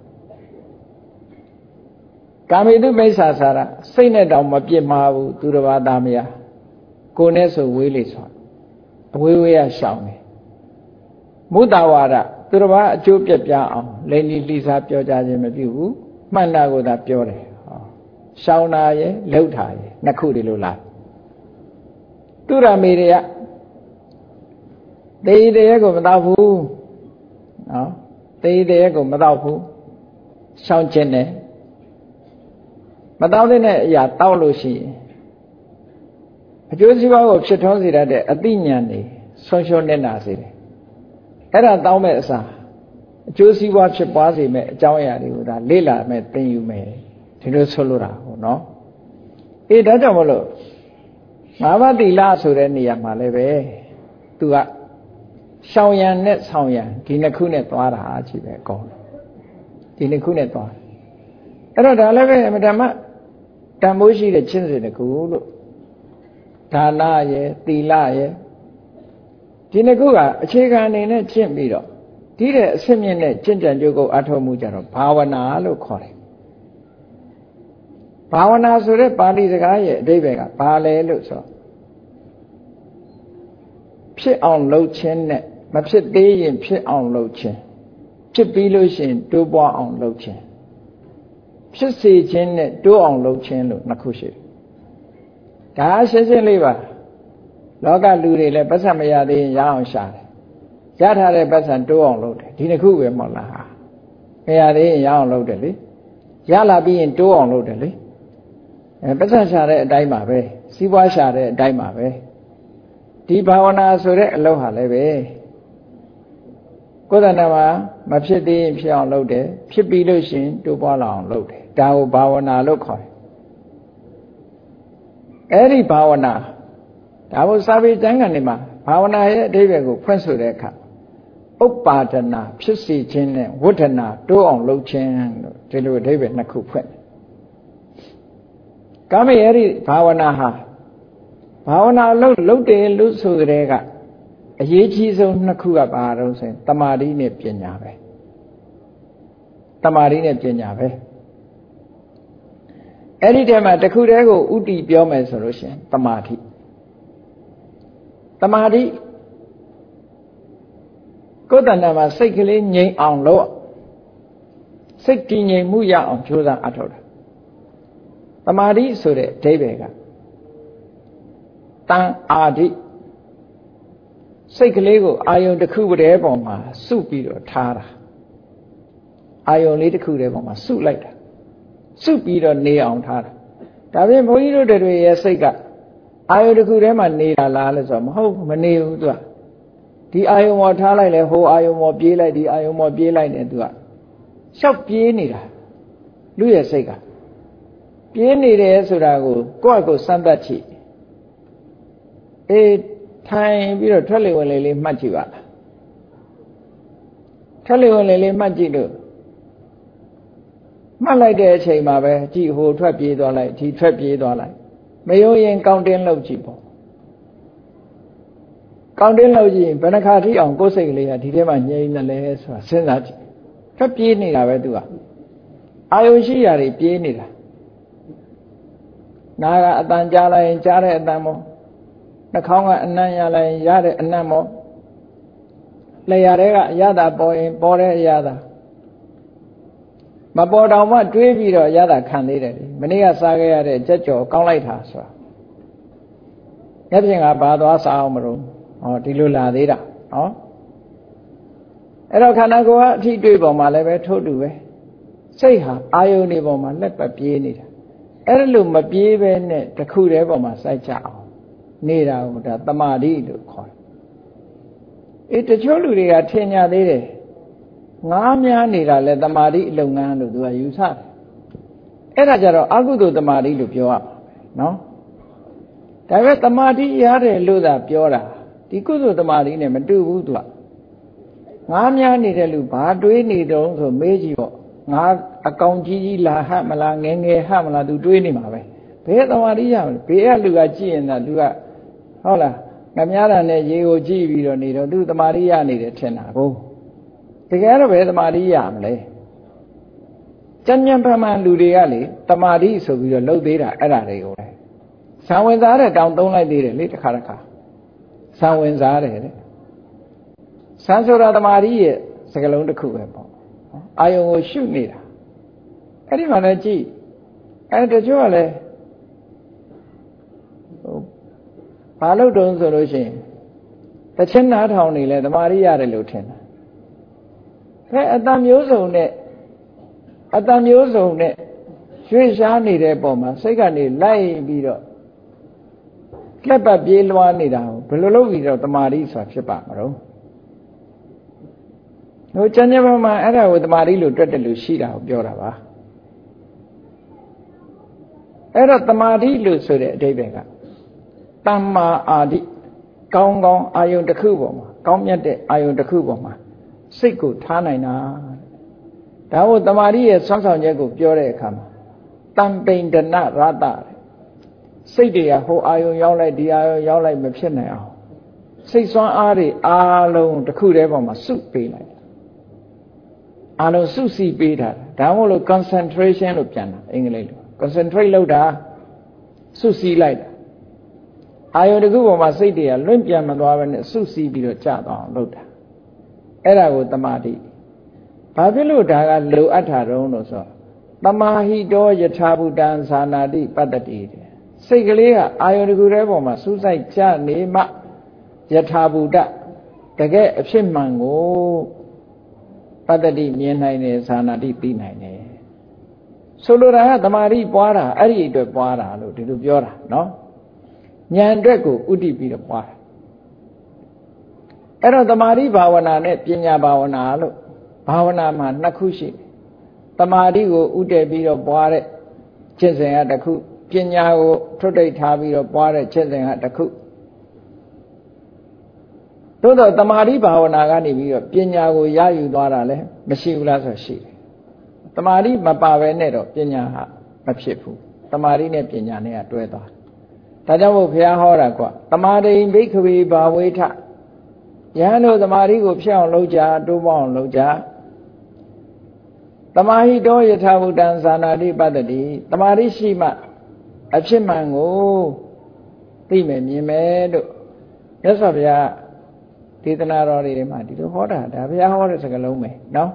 ကာမိတုမိစ္ဆာစာရစိတ်နဲ့တောင်မပြစ်မှားဘူးသူတစ်ပါးသားမယားကိုယ်နဲ့ဆိုဝေးလေဆိုအဝေးဝေးရရှောင်တယ်မုဒ္ဒဝါဒသူတစ်ပါးအကျိုးပြက်ပြအောင်လိန်လီလှီစားပြောကြခြင်းမပြုဘူးမှန်တာကိုသာပြောတယ်ရှောင်တာရဲ့လှုပ်တာရဲ့နှစ်ခုဒီလိုလားသူရမေတွေကတေးတရေကိုမတော့ဘူးနော်တေးတရေကိုမတော့ဘူးရှောင်ခြင်းနဲ့မတော့တဲ့အရာတောက်လို့ရှိရင်အကျိုးစီးပွားကိုဖြစ်ထွန်းစေတတ်တဲ့အသိဉာဏ်တွေဆုံးရှုံးနေတာစေတယ်အဲ့ဒါတောင်းမဲ့အစားအကျိုးစီးပွားဖြစ်ပွားစေမဲ့အကြောင်းအရာတွေကိုဒါလေ့လာမဲ့သင်ယူမဲ့ဒီလိုဆိုလိုတာဟုတ်နော်အေးဒါကြောင့်မလို့ငါးပါးသီလဆိုတဲ့နေရာမှာလည်းပဲသူကရှောင်ရံနဲ့ဆောင်ရံဒီနှစ်ခုနဲ့သွားတာအကြီးပဲအကုန်ဒီနှစ်ခုနဲ့သွားအဲ့တော့ဒါလည်းပဲအမတမတန်ဖိုးရှိတဲ့ချင်းစဉ်တစ်ခုလို့ဒါနရဲ့သီလရဲ့ဒီနှစ်ခုကအခြေခံအနေနဲ့ကျင့်ပြီးတော့ဒီတဲ့အစစ်မြင့်တဲ့ကျင့်ကြံကြိုးကိုအထောက်မှုကြတော့ဘာဝနာလို့ခေါ်တယ်ဘာဝနာဆိုတဲ့ပါဠိစကားရဲ့အဓိပ္ပာယ်ကဘာလဲလို့ဆိုဖြစ်အောင်လုပ်ခြင်းနဲ့မဖြစ်သေးရင်ဖြစ်အောင်လုပ်ခြင်းဖြစ်ပြီးလို့ရှိရင်တိုးပွားအောင်လုပ်ခြင်းဖြစ်စေခြင်းနဲ့တိုးအောင်လုပ်ခြင်းလို့နှစ်ခုရှိတယ်ဒါရှင်းရှင်းလေးပါလောကလူတွေလည်းပတ်စံမရသေးရင်ရအောင်ရှာတယ်ရထားတဲ့ပတ်စံတိုးအောင်လုပ်တယ်ဒီနှစ်ခုပဲမဟုတ်လားမရသေးရင်ရအောင်လုပ်တယ်လေရလာပြီးရင်တိုးအောင်လုပ်တယ်လေပတ်စံရှာတဲ့အတိုင်းပါပဲစီးပွားရှာတဲ့အတိုင်းပါပဲဒီဘာဝနာဆိုတဲ့အလုပ်ဟာလည်းပဲကိုယ်တဏ္ဍာမှာမဖြစ်သေးရင်ဖြစ်အောင်လုပ်တယ်ဖြစ်ပြီးလို့ရှိရင်တိုးပွားလာအောင်လုပ်တယ်ဒါကိုဘာဝနာလို့ခေါ်တယ်အဲ့ဒီဘာဝနာဒါမို့စာပေကျမ်းဂန်တွေမှာဘာဝနာရဲ့အဓိပ္ပာယ်ကိုဖွင့်ဆိုတဲ့အခါဥပ္ပါဒနာဖြစ်စေခြင်းနဲ့ဝဋ္ဌနာတိုးအောင်လုပ်ခြင်းလို့ဒီလိုအဓိပ္ပာယ်နှစ်ခုဖွင့်ကာမေအဲ့ဒီဘာဝနာဟာဘာဝနာလုပ်တယ်လို့ဆိုတဲ့ကအရေးကြီးဆုံးနှစ်ခုကဘာလို့ဆိုရင်တမာတိနဲ့ပညာပဲတမာတိနဲ့ပညာပဲအဲ့ဒီတည်းမှာတစ်ခုတည်းကိုဥတီပြောမယ်ဆိုလို့ရှိရင်တမာတိကိုယ်တဏ္ဍာမှာစိတ်ကလေးငြိမ်အောင်လို့စိတ်တည်ငြိမ်မှုရအောင်ကြိုးစားအထောက်တာတမာတိဆိုတဲ့အဓိပ္ပာယ်ကတန်အာတိစိတ်ကလေးကိုအာယုံတစ်ခုတည်းပေါ်မှာစုပြီးတော့ထားတာအာယုံလေးတစ်ခုတည်းပေါ်မှာစုလိုက်တာစုပြီးတော့နေအောင်ထားတာဒါပြင်ဘုန်းကြီးတို့တွေရဲ့စိတ်ကအာယုံတစ်ခုတည်းမှာနေတာလားလို့ဆိုတော့မဟုတ်မနေဘူးသူကဒီအာယုံပေါ်ထားလိုက်လဲဟိုအာယုံပေါ်ပြေးလိုက်ဒီအာယုံပေါ်ပြေးလိုက်တယ်သူကရှောက်ပြေးနေတာလူရဲ့စိတ်ကပြေးနေတယ်ဆိုတာကိုကိုယ့်အကိုစမ်းသပ်ကြည့်အေးထိုင်ပြီးတော့ထွက်လေဝင်လေလေးမှတ်ကြည့်ပါလားထွက်လေဝင်လေလေးမှတ်ကြည့်လို့မှတ်လိုက်တဲ့အချိန်မှာပဲကြည့်ဟိုထွက်ပြေးသွားလိုက်ဒီထွက်ပြေးသွားလိုက်မယုံရင်ကောင်းတင်းလုပ်ကြည့်ပေါ့ကောင်းတင်းလုပ်ကြည့်ရင်ဘယ်နှခါထိအောင်ကိုယ်စိတ်ကလေးကဒီထဲမှာငြိမ်နေလဲဆိုတာစဉ်းစားကြည့်ထွက်ပြေးနေတာပဲသူကအာယုရှိရာတွေပြေးနေတာနားကအတန်ကြားလိုက်ရင်ကြားတဲ့အတန်မောနှာခေါင်းကအနံ့ရလိုက်ရင်ရတဲ့အနံ့မောလျှာတွေကအရသာပေါ်ရင်ပေါ်တဲ့အရသာမပေါ်တောင်မှတွေးပြီးတော့ရတာခံသေးတယ်မနေ့ကစားခဲ့ရတဲ့ကြက်ကြော်ကောင်းလိုက်တာဆိုတာညပြင်ကဘာသွားစားအောင်မလို့ဟောဒီလိုလာသေးတာနော်အဲ့တော့ခန္ဓာကိုယ်ကအထိတွေ့ပေါ်မှာလည်းပဲထို့တူပဲစိတ်ဟာအာယုန်တွေပေါ်မှာလက်ပတ်ပြေးနေတာအဲ့လိုမပြေးပဲနဲ့တခုတည်းပေါ်မှာစိုက်ကြအောင်နေတာကိုဒါတမာတိလို့ခေါ်တယ်အေးတချို့လူတွေကထင်ကြသေးတယ်ငားများနေတာလဲတမာတိအလုပ်ငန်းလို့သူကယူဆတယ်အဲ့ဒါကြတော့အကုသိုလ်တမာတိလို့ပြောရမှာနော်ဒါပေမဲ့တမာတိရတယ်လို့သာပြောတာဒီကုသိုလ်တမာတိနဲ့မတူဘူးသူကငားများနေတဲ့လူဘာတွေးနေတုံးဆိုမေးကြည့်ပေါ့ငါအကောင်ကြီးကြီးလာဟမလားငယ်ငယ်ဟမလားသူတွေးနေမှာပဲဘယ်တမာတိရမလဲဘေးကလူကကြည့်ရင်သာသူကဟုတ်လားငများတာနဲ့ရေကိုကြည့်ပြီးတော့နေတော့သူတမာတိရနေတယ်ထင်တာကိုတကယ်တော့ဘယ်တမာတိရမလဲကျမ်းမြန်ဖမှန်လူတွေကလေတမာတိဆိုပြီးတော့လှုပ်သေးတာအဲ့ဒါတွေကိုလေဇံဝင်စားတဲ့တောင်သုံးလိုက်သေးတယ်လေတစ်ခါဇံဝင်စားတယ်တဲ့ဇံဆိုတာတမာတိရဲ့စကားလုံးတစ်ခုပဲပေါ့အာယုံကိုရှုနေတာအဲ့ဒီမှာလည်းကြည့်အဲ့တချို့ကလည်းဘာလို့တုံးဆိုလို့ရှိရင်တချင်းနားထောင်နေလဲတမာတိရတယ်လို့ထင်တာခဲအတန်မျိုးစုံနဲ့ရွှေ့ရှားနေတဲ့ပုံမှာစိတ်ကနေလိုက်ပြီးတော့ကက်ပတ်ပြေးလွှားနေတာကိုဘယ်လိုလုပ်ပြီးတော့တမာတိဆိုတာဖြစ်ပါမလို့ဟိုကျမ်းစာမှာအဲ့ဒါကိုတမာတိလို့တွက်တယ်လို့ရှိတာကိုပြောတာပါအဲ့တော့တမာတိလို့ဆိုတဲ့အဓိပ္ပာယ်ကတမ္မာအာတိကောင်းကောင်းအာယုန်တစ်ခုပေါ်မှာကောင်းမြတ်တဲ့အာယုန်တစ်ခုပေါ်မှာစိတ်ကိုထားနိုင်တာဒါကိုတမာတိရဲ့ဆွမ်းဆောင်ချက်ကိုပြောတဲ့အခါမှာတံပိန္ဒနရတစိတ်တွေကဟိုအာယုံရောက်လိုက်ဒီအာယုံရောက်လိုက်မဖြစ်နိုင်အောင်စိတ်ဆွမ်းအားတွေအားလုံးတစ်ခုတည်းပေါ်မှာစုပေးလိုက်အားလုံးစုစည်းပေးတာဒါမှမဟုတ် concentration လို့ပြန်တာအင်္ဂလိပ်လို concentrate လုပ်တာစုစည်းလိုက်တာအာယုံတစ်ခုပေါ်မှာစိတ်တွေကလွင့်ပြန်မသွားဘဲနဲ့စုစည်းပြီးတော့ကြာသွားအောင်လုပ်တာအဲ့ဒါကိုတမာတိဘာဖြစ်လို့ဒါကလိုအပ်တာတုံးလို့ဆိုတမာဟိတောယထာဘူတံဇာနာတိပတ္တတိစိတ်ကလေးကအာယုန်တစ်ခုတည်းပေါ်မှာစူးစိုက်ကြနေမှယထာဘူတတကယ်အဖြစ်မှန်ကိုပတ္တတိမြင်နိုင်တယ်ဇာနာတိသိနိုင်တယ်ဆိုလိုတာကတမာတိပွားတာအဲ့ဒီအတွက်ပွားတာလို့ဒီလိုပြောတာနော်ဉာဏ်အတွက်ကိုဥတည်ပြီးတော့ပွားတာအဲ့တော့တမာတိဘာဝနာနဲ့ပညာဘာဝနာလို့ဘာဝနာမှာနှစ်ခုရှိတယ်တမာတိကိုဥတည်ပြီးတော့ပွားတဲ့ကျင့်စဉ်ကတစ်ခုပညာကိုထွတ်တိတ်ထားပြီးတော့ပွားတဲ့ကျင့်စဉ်ကတစ်ခုသို့တော့တမာတိဘာဝနာကနေပြီးတော့ပညာကိုရယူသွားတာလည်းမရှိဘူးလားဆိုရှိတယ်တမာတိမပါဘဲနဲ့တော့ပညာဟာမဖြစ်ဘူးတမာတိနဲ့ပညာနဲ့ကတွဲသွားဒါကြောင့်မို့ဘုရားဟောတာကတမာတိဘိက္ခဝေဘာဝေထယဟန်တို့တမာတိကိုဖြစ်အောင်လုပ်ကြတိုးပေါင်းအောင်လုပ်ကြတမာဟိတောယထာဘူတံဇာနာတိပတ္တတိတမာတိရှိမှအဖြစ်မှန်ကိုသိမယ်မြင်မယ်လို့မြတ်စွာဘုရားဒေသနာတော်တွေမှာဒီလိုဟောတာဒါဘုရားဟောတဲ့စကားလုံးပဲနော်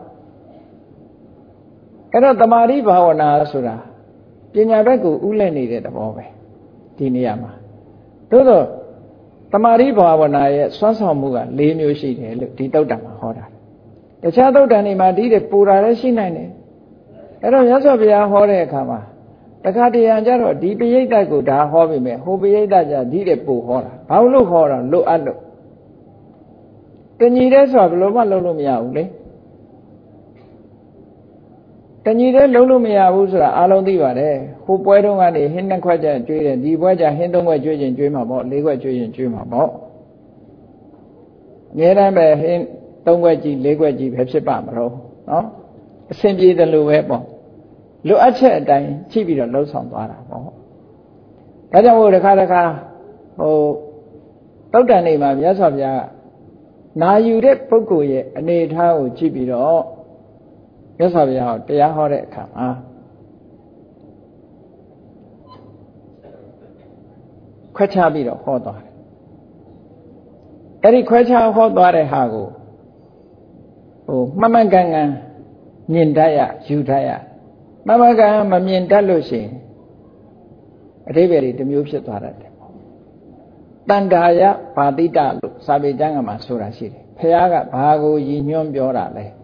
အဲ့တော့တမာတိဘာဝနာဆိုတာပညာဘက်ကိုဥလဲနေတဲ့သဘောပဲဒီနေရာမှာသို့တော့တမာတိဘာဝနာရဲ့စွမ်းဆောင်မှုက၄မျိုးရှိတယ်လို့ဒီတုတ်တံမှာဟောတာတခြားသုတ်တန်တွေမှာဒီတဲ့ပူတာလည်းရှိနိုင်တယ်အဲ့တော့မြတ်စွာဘုရားဟောတဲ့အခါမှာတခါတရံကြတော့ဒီပရိသတ်ကိုဒါဟောပြီမဲ့ဟိုပရိသတ်ကြဒီတဲ့ပူဟောတာဘာလို့ဟောတာလို့အပ်လို့တညီတဲ့ဆိုတာဘယ်လိုမှလုံးလို့မရဘူးလေတညီတဲ့လုံးလို့မရဘူးဆိုတာအားလုံးသိပါတယ်ဟိုပွဲတုန်းကနေဟင်းနှစ်ခွက်ကြကျွေးတယ်ဒီပွဲကြဟင်းသုံးခွက်ကျွေးခြင်းကျွေးမှာပေါ့လေးခွက်ကျွေးခြင်းကျွေးမှာပေါ့အများတမ်းပဲဟင်းသုံးခွက်ကြီးလေးခွက်ကြီးပဲဖြစ်ပါမလို့နော်အဆင်ပြေတယ်လို့ပဲပေါ့လိုအပ်ချက်အတိုင်းကြည့်ပြီးတော့လှုပ်ဆောင်သွားတာပေါ့ဒါကြောင့်မို့တစ်ခါဟိုသုတ်တန်နေမှာမြတ်စွာဘုရားကနာယူတဲ့ပုဂ္ဂိုလ်ရဲ့အနေအထားကိုကြည့်ပြီးတော့မြတ်စွာဘုရားတရားဟောတဲ့အခါမှာခွဲခြားပြီးတော့ဟောသွားတယ်အဲ့ဒီခွဲခြားဟောသွားတဲ့ဟာကိုမှန်မှန်ကန်ကန်မြင်တတ်ရယူတတ်ရမှန်မှန်ကန်မမြင်တတ်လို့ရှိရင်အဓိပ္ပာယ်တွေတစ်မျိုးဖြစ်သွားတတ်တယ်ပေါ့တန်တာယဘာတိတလို့စာပေကျမ်းကမှာဆိုတာရှိတယ်ဘုရားကဘာကိုရည်ညွှန်းပြောတာလဲ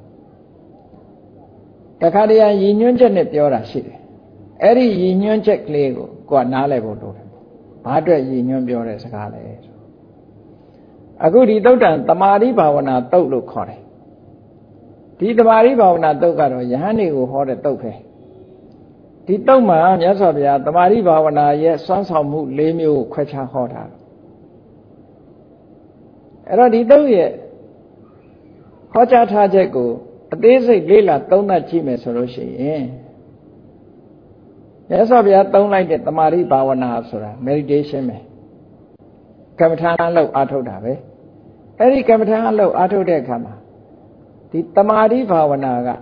တခါတည်းရည်ညွှန်းချက်နဲ့ပြောတာရှိတယ်အဲ့ဒီရည်ညွှန်းချက်ကလေးကိုကိုယ်နားလည်ဖို့လိုတယ်ဘာအတွက်ရည်ညွှန်းပြောတဲ့စကားလဲအခုဒီသုတ်တံတမာရိဘာဝနာသုတ်လို့ခေါ်တယ်ဒီတမာရိဘာဝနာသုတ်ကတော့ယဟန်တွေကိုဟောတဲ့သုတ်ပဲဒီသုတ်မှာမြတ်စွာဘုရားတမာရိဘာဝနာရဲ့စွမ်းဆောင်မှု၄မျိုးကိုခွဲခြားဟောတာအဲ့တော့ဒီသုတ်ရဲ့ဟောကြားထားချက်ကိုအသေးစိတ်လေ့လာသုံးသပ်ကြည့်မယ်ဆိုလို့ရှိရင်မြတ်စွာဘုရားသုံးလိုက်တဲ့တမာရိဘာဝနာဆိုတာ meditation ပဲကမ္မထာအလုပ်အားထုတ်တာပဲအဲ့ဒီကမ္မထာအလုပ်အားထုတ်တဲ့အခါမှာဒီတမာရိဘာဝနာက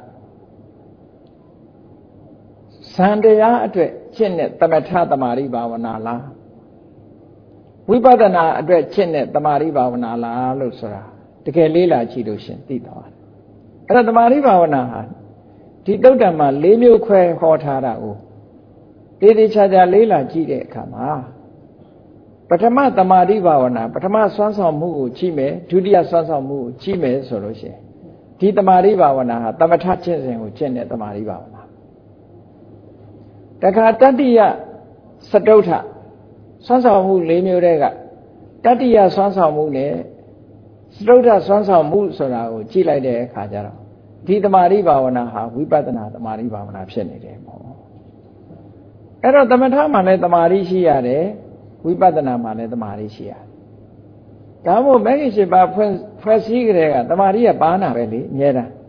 ဇန်တရားအတွက်ကျင့်တဲ့သမထတမာရိဘာဝနာလားဝိပဿနာအတွက်ကျင့်တဲ့တမာရိဘာဝနာလားလို့ဆိုတာတကယ်လေးလာကြည့်လို့ရှင်သိသွားတယ်အဲ့တော့တမာရိဘာဝနာဟာဒီသုတ်တံမှာ၄မျိုးခွဲဟောထားတာကိုတေးသေးချာချာလေးလာကြည့်တဲ့အခါမှာပထမတမာရိဘာဝနာပထမစွမ်းဆောင်မှုကိုကြည့်မယ်ဒုတိယစွမ်းဆောင်မှုကိုကြည့်မယ်ဆိုလို့ရှိရင်ဒီတမာရိဘာဝနာဟာသမထကျင့်စဉ်ကိုကျင့်တဲ့တမာရိဘာဝနာတခါတတိယစတုထစွမ်းဆောင်မှု၄မျိုးတည်းကတတိယစွမ်းဆောင်မှုနဲ့စတုထစွမ်းဆောင်မှုဆိုတာကိုကြည့်လိုက်တဲ့အခါကျတော့ဒီတမာရိဘာဝနာဟာဝိပဿနာတမာရိဘာဝနာဖြစ်နေတယ်ပေါ့အဲ့တော့သမထမှာလည်းတမာရိရှိရတယ်ဝိပဿနာမှာလည်းတမာရိရှိရတယ်ဒါမို့မဂ္ဂင်၈ပါးဖွဲ့စည်းကြတဲ့ကတမာရိကပါနာပဲလေအများတာ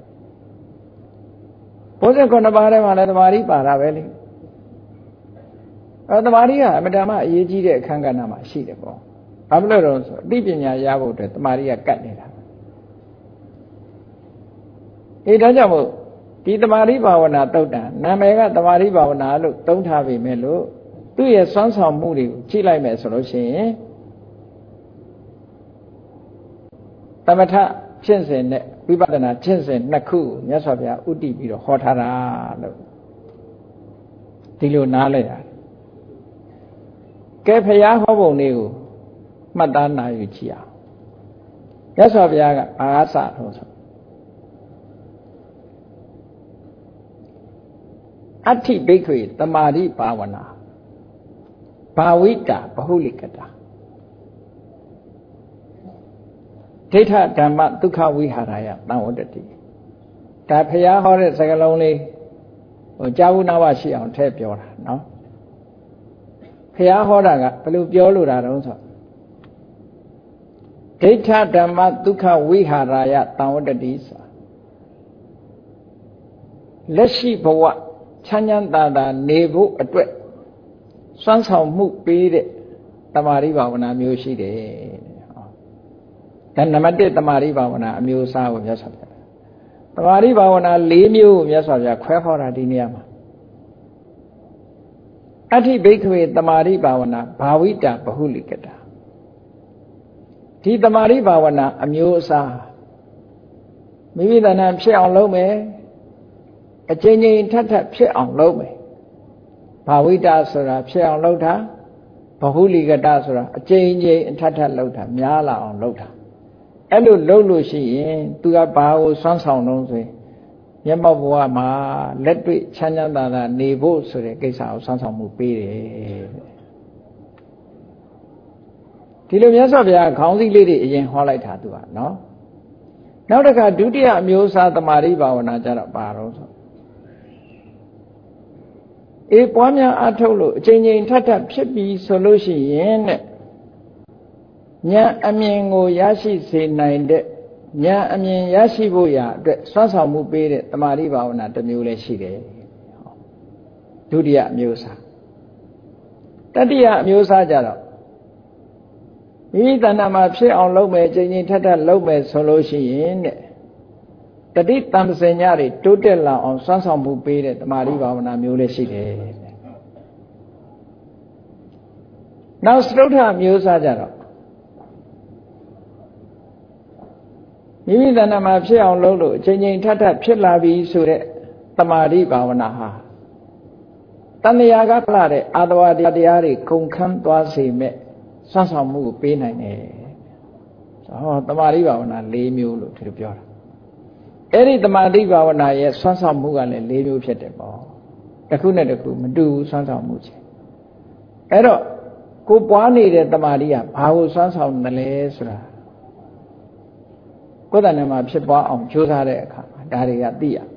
ဘုဇ္ဇ9ပါးထဲမှာလည်းတမာရိပါတာပဲလေတမာရိကအမတ္တမအရေးကြီးတဲ့အခန်းကဏ္ဍမှာရှိတယ်ပေါ့ဘာလို့လဲဆိုအသိပညာရဖို့အတွက်တမာရိကကတ်နေတာဒါကြောင့်မို့ဒီတမာရိဘာဝနာသုတ်တံနာမည်ကတမာရိဘာဝနာလို့သုံးထားပြီမဲ့လို့သူ့ရဲ့စွမ်းဆောင်မှုတွေကိုကြည့်လိုက်မယ်ဆိုလို့ရှိရင်သမထဖြစ်စဉ်နဲ့ဝိပဿနာဖြစ်စဉ်နှစ်ခုကိုမြတ်စွာဘုရားဥတည်ပြီးတော့ဟောထားတာလို့ဒီလိုနားလဲရတယ်ကဲဘုရားဟောပုံလေးကိုမှတ်သားနိုင်ယူကြည့်အောင်မြတ်စွာဘုရားကဘာစတော့ဆိုအဋ္ဌိဘိက္ခွေတမာရိဘာဝနာဘာဝိတာဘဟုလိကတာဒိဋ္ဌဓမ္မဒုက္ခဝိဟာရယသံဝတ္တတိဒါဘုရားဟောတဲ့စကားလုံးလေးကြာဘူးနာဝရှိအောင်ထည့်ပြောတာနော်ဘုရားဟောတာကဘယ်လိုပြောလို့တာတုံးဆိုဒိဋ္ဌဓမ္မဒုက္ခဝိဟာရယသံဝတ္တတိဆိုလက်ရှိဘဝချမ်းချမ်းသာသာနေဖို့အတွက်စွမ်းဆောင်မှုပေးတဲ့တမာရိဘာဝနာမျိုးရှိတယ်ဒါနံပါတ်1တမာရိဘာဝနာအမျိုးအစားကိုမြတ်စွာဘုရားတမာရိဘာဝနာ၄မျိုးကိုမြတ်စွာဘုရားခွဲဟောတာဒီနေရာမှာအဋ္ဌိဘိက္ခဝေတမာရိဘာဝနာဘာဝိတာဘဟုလိကတာဒီတမာရိဘာဝနာအမျိုးအစားမိမိတဏ္ဍာဖြစ်အောင်လုပ်မယ်အကျဉ်းချင်းထပ်ထပ်ဖြစ်အောင်လုပ်မယ်ဘာဝိတာဆိုတာဖြစ်အောင်လုပ်တာဘဟုလိကတာဆိုတာအကျဉ်းချင်းထပ်ထပ်လုပ်တာများလာအောင်လုပ်တာအဲ့လိုလုပ်လို့ရှိရင်သူကဘာကိုစွမ်းဆောင်တော့ဆိုရင်မျက်မှောက်ဘဝမှာလက်တွေ့ချမ်းချမ်းသာသာနေဖို့ဆိုတဲ့ကိစ္စကိုစွမ်းဆောင်မှုပေးတယ်ဒီလိုမြတ်စွာဘုရားခေါင်းစည်းလေးတွေအရင်ဟောလိုက်တာသူကနော်နောက်တစ်ခါဒုတိယအမျိုးအစားတမာရိဘာဝနာကြတော့ပါတော့ဆိုပွားများအထုတ်လို့အချိန်ချင်းထပ်ထပ်ဖြစ်ပြီးဆိုလို့ရှိရင်တဲ့ဉာဏ်အမြင်ကိုရရှိစေနိုင်တဲ့ဉာဏ်အမြင်ရရှိဖို့ရာအတွက်စွမ်းဆောင်မှုပေးတဲ့တမာရိဘာဝနာတစ်မျိုးလည်းရှိတယ်ဒုတိယအမျိုးအစားတတိယအမျိုးအစားကြတော့မိမိတဏ္ဍာမှာဖြစ်အောင်လုပ်မယ်ချိန်ချင်းထပ်ထပ်လုပ်မယ်ဆိုလို့ရှိရင်တဲ့တတိတံပစညတွေတိုးတက်လာအောင်စွမ်းဆောင်မှုပေးတဲ့တမာရိဘာဝနာမျိုးလည်းရှိတယ်နောက်စတုထမျိုးစားကြတော့မိမိတဏ္ဍာမှာဖြစ်အောင်လုပ်လို့အချိန်ချင်းထပ်ထပ်ဖြစ်လာပြီဆိုတဲ့တမာရိဘာဝနာဟာတဏှာကပလာတဲ့အာတဝတရားတွေကုန်ခန်းသွားစေမဲ့စွမ်းဆောင်မှုကိုပေးနိုင်တယ်ဟောတမာရိဘာဝနာ၄မျိုးလို့ဒီလိုပြောတာအဲ့ဒီတမာရိဘာဝနာရဲ့စွမ်းဆောင်မှုကလည်း၄မျိုးဖြစ်တယ်ပေါ့တစ်ခုနဲ့တစ်ခုမတူဘူးစွမ်းဆောင်မှုချင်းအဲ့တော့ကိုပွားနေတဲ့တမာရိကဘာကိုစွမ်းဆောင်တယ်လဲဆိုတာကိုယ်တဏ္ဍာမှာဖြစ်ပွားအောင်ကြိုးစားတဲ့အခါမှာဒါတွေကသိရ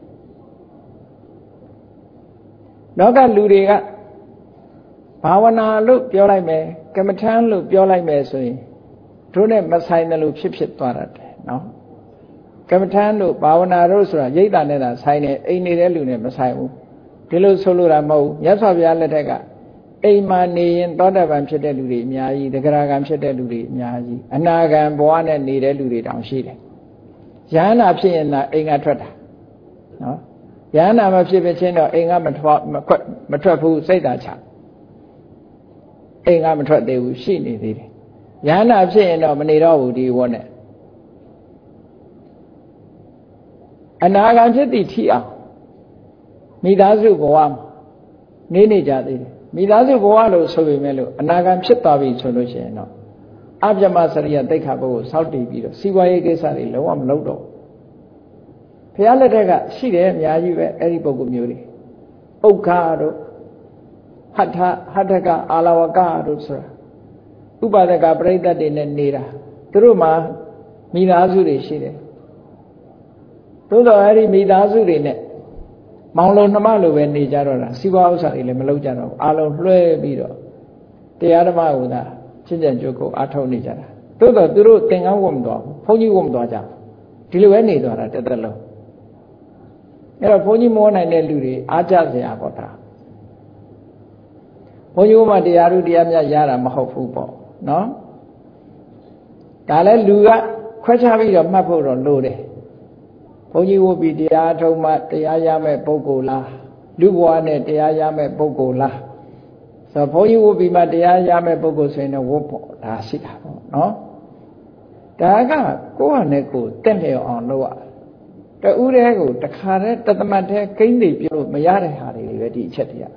လောကလူတွေကဘာဝနာလို့ပြောလိုက်မယ်ကမ္မထမ်းလို့ပြောလိုက်မယ်ဆိုရင်တို့နဲ့မဆိုင်တယ်လို့ဖြစ်သွားတတ်တယ်နော်ကမ္မထမ်းတို့ဘာဝနာတို့ဆိုတာရိတ်တာနဲ့တာဆိုင်တယ်အိမ်နေတဲ့လူနဲ့မဆိုင်ဘူးဒီလိုဆိုလိုတာမဟုတ်ဘူးမြတ်စွာဘုရားလက်ထက်ကအိမ်မှာနေရင်သောတာပန်ဖြစ်တဲ့လူတွေအများကြီးတဂရဂံဖြစ်တဲ့လူတွေအများကြီးအနာဂံဘဝနဲ့နေတဲ့လူတွေတောင်ရှိတယ်ယန္နာဖြစ်ရင်အိမ်ကထွက်တာနော်ယန္နာမဖြစ်ဖြစ်ချင်းတော့အိမ်ကမထွက်ဘူးစိတ်သာချအိမ်ကမထွက်သေးဘူးရှိနေသေးတယ်ယန္နာဖြစ်ရင်တော့မနေတော့ဘူးဒီဝတ်နဲ့အနာဂံဖြစ်သည့်ထိအောင်မိသားစုဘဝမှာနေကြသေးတယ်မိသားစုဘဝလို့ဆိုပေမဲ့လို့အနာဂံဖြစ်သွားပြီဆိုလို့ရှိရင်တော့အပြမစရိယတိတ်ခါဘုကိုစောက်တည်ပြီးတော့စီးပွားရေးကိစ္စတွေလုံးဝမလုပ်တော့ဘုရားလက်ထက်ကရှိတယ်အများကြီးပဲအဲ့ဒီပုဂ္ဂိုလ်မျိုးတွေဥက္ခာတို့ဟတ္ထကအာလဝကတို့ဆိုတာဥပါဒကပရိသတ်တွေနဲ့နေတာသူတို့မှာမိသားစုတွေရှိတယ်သို့တော့အဲ့ဒီမိသားစုတွေနဲ့မောင်လုံးနှမလိုပဲနေကြတော့တာစီးပွားဥစ္စာတွေလည်းမလုပ်ကြတော့ဘူးအားလုံးလွှဲပြီးတော့တရားဓမ္မကိုသာရှင်းကြံကြိုးကိုအားထုတ်နေကြတာသို့တော့သူတို့သင်္ကန်းဝတ်မသွားဘူးဘုန်းကြီးဝတ်မသွားကြဘူးဒီလိုပဲနေသွားတာတစ်သက်လုံးအဲ့တော့ဘုန်းကြီးမောနိုင်တဲ့လူတွေအားကြစရာပေါ့ဒါဘုန်းကြီးမှတရားဓုတရားမြတ်ရတာမဟုတ်ဘူးပေါ့နော်ဒါလည်းလူကခွဲခြားပြီးတော့မှတ်ဖို့တော့လိုတယ်ဘုန်းကြီးဝတ်ပြီးတရားထုံးမှတရားရမဲ့ပုဂ္ဂိုလ်လားလူဘဝနဲ့တရားရမဲ့ပုဂ္ဂိုလ်လားဆိုတော့ဘုန်းကြီးဝတ်ပြီးမှတရားရမဲ့ပုဂ္ဂိုလ်ဆိုရင်တော့ဝတ်ဖို့ဒါရှိတာပေါ့နော်ဒါကကိုယ့်ဟာနဲ့ကိုယ်တက်လျော်အောင်လုပ်ရတူးတဲ့ကိုတခါတည်းတသမတ်တည်းကိန်းနေပြလို့မရတဲ့ဟာတွေပဲဒီအချက်တွေက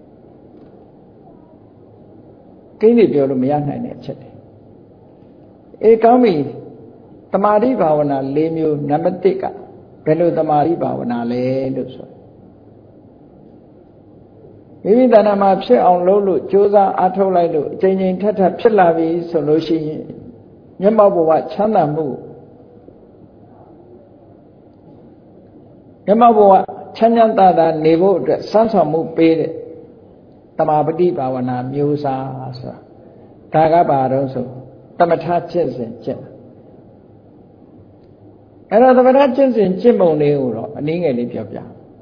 ကိန်းနေပြောလို့မရနိုင်တဲ့အချက်တွေကောင်းပြီတမာရိဘာဝနာ၄မျိုးနံပါတ်1ကဘယ်လိုတမာရိဘာဝနာလဲလို့ဆိုမိမိတဏ္ဍာမှာဖြစ်အောင်လုပ်လို့ကြိုးစားအားထုတ်လိုက်လို့အချိန်ချင်းထပ်ထပ်ဖြစ်လာပြီဆိုလို့ရှိရင်မျက်မှောက်ဘဝချမ်းသာမှုမျက်မှောက်ဘဝချမ်းချမ်းသာသာနေဖို့အတွက်စမ်းဆောင်မှုပေးတဲ့တမာပတိဘာဝနာမျိုးစားဆိုတာဒါကဘာတော့ဆိုတမထကျင့်စဉ်ကျင့်အဲ့တော့တမထကျင့်စဉ်ကျင့်ပုံလေးကိုတော့အနည်းငယ်လေးပြောပြ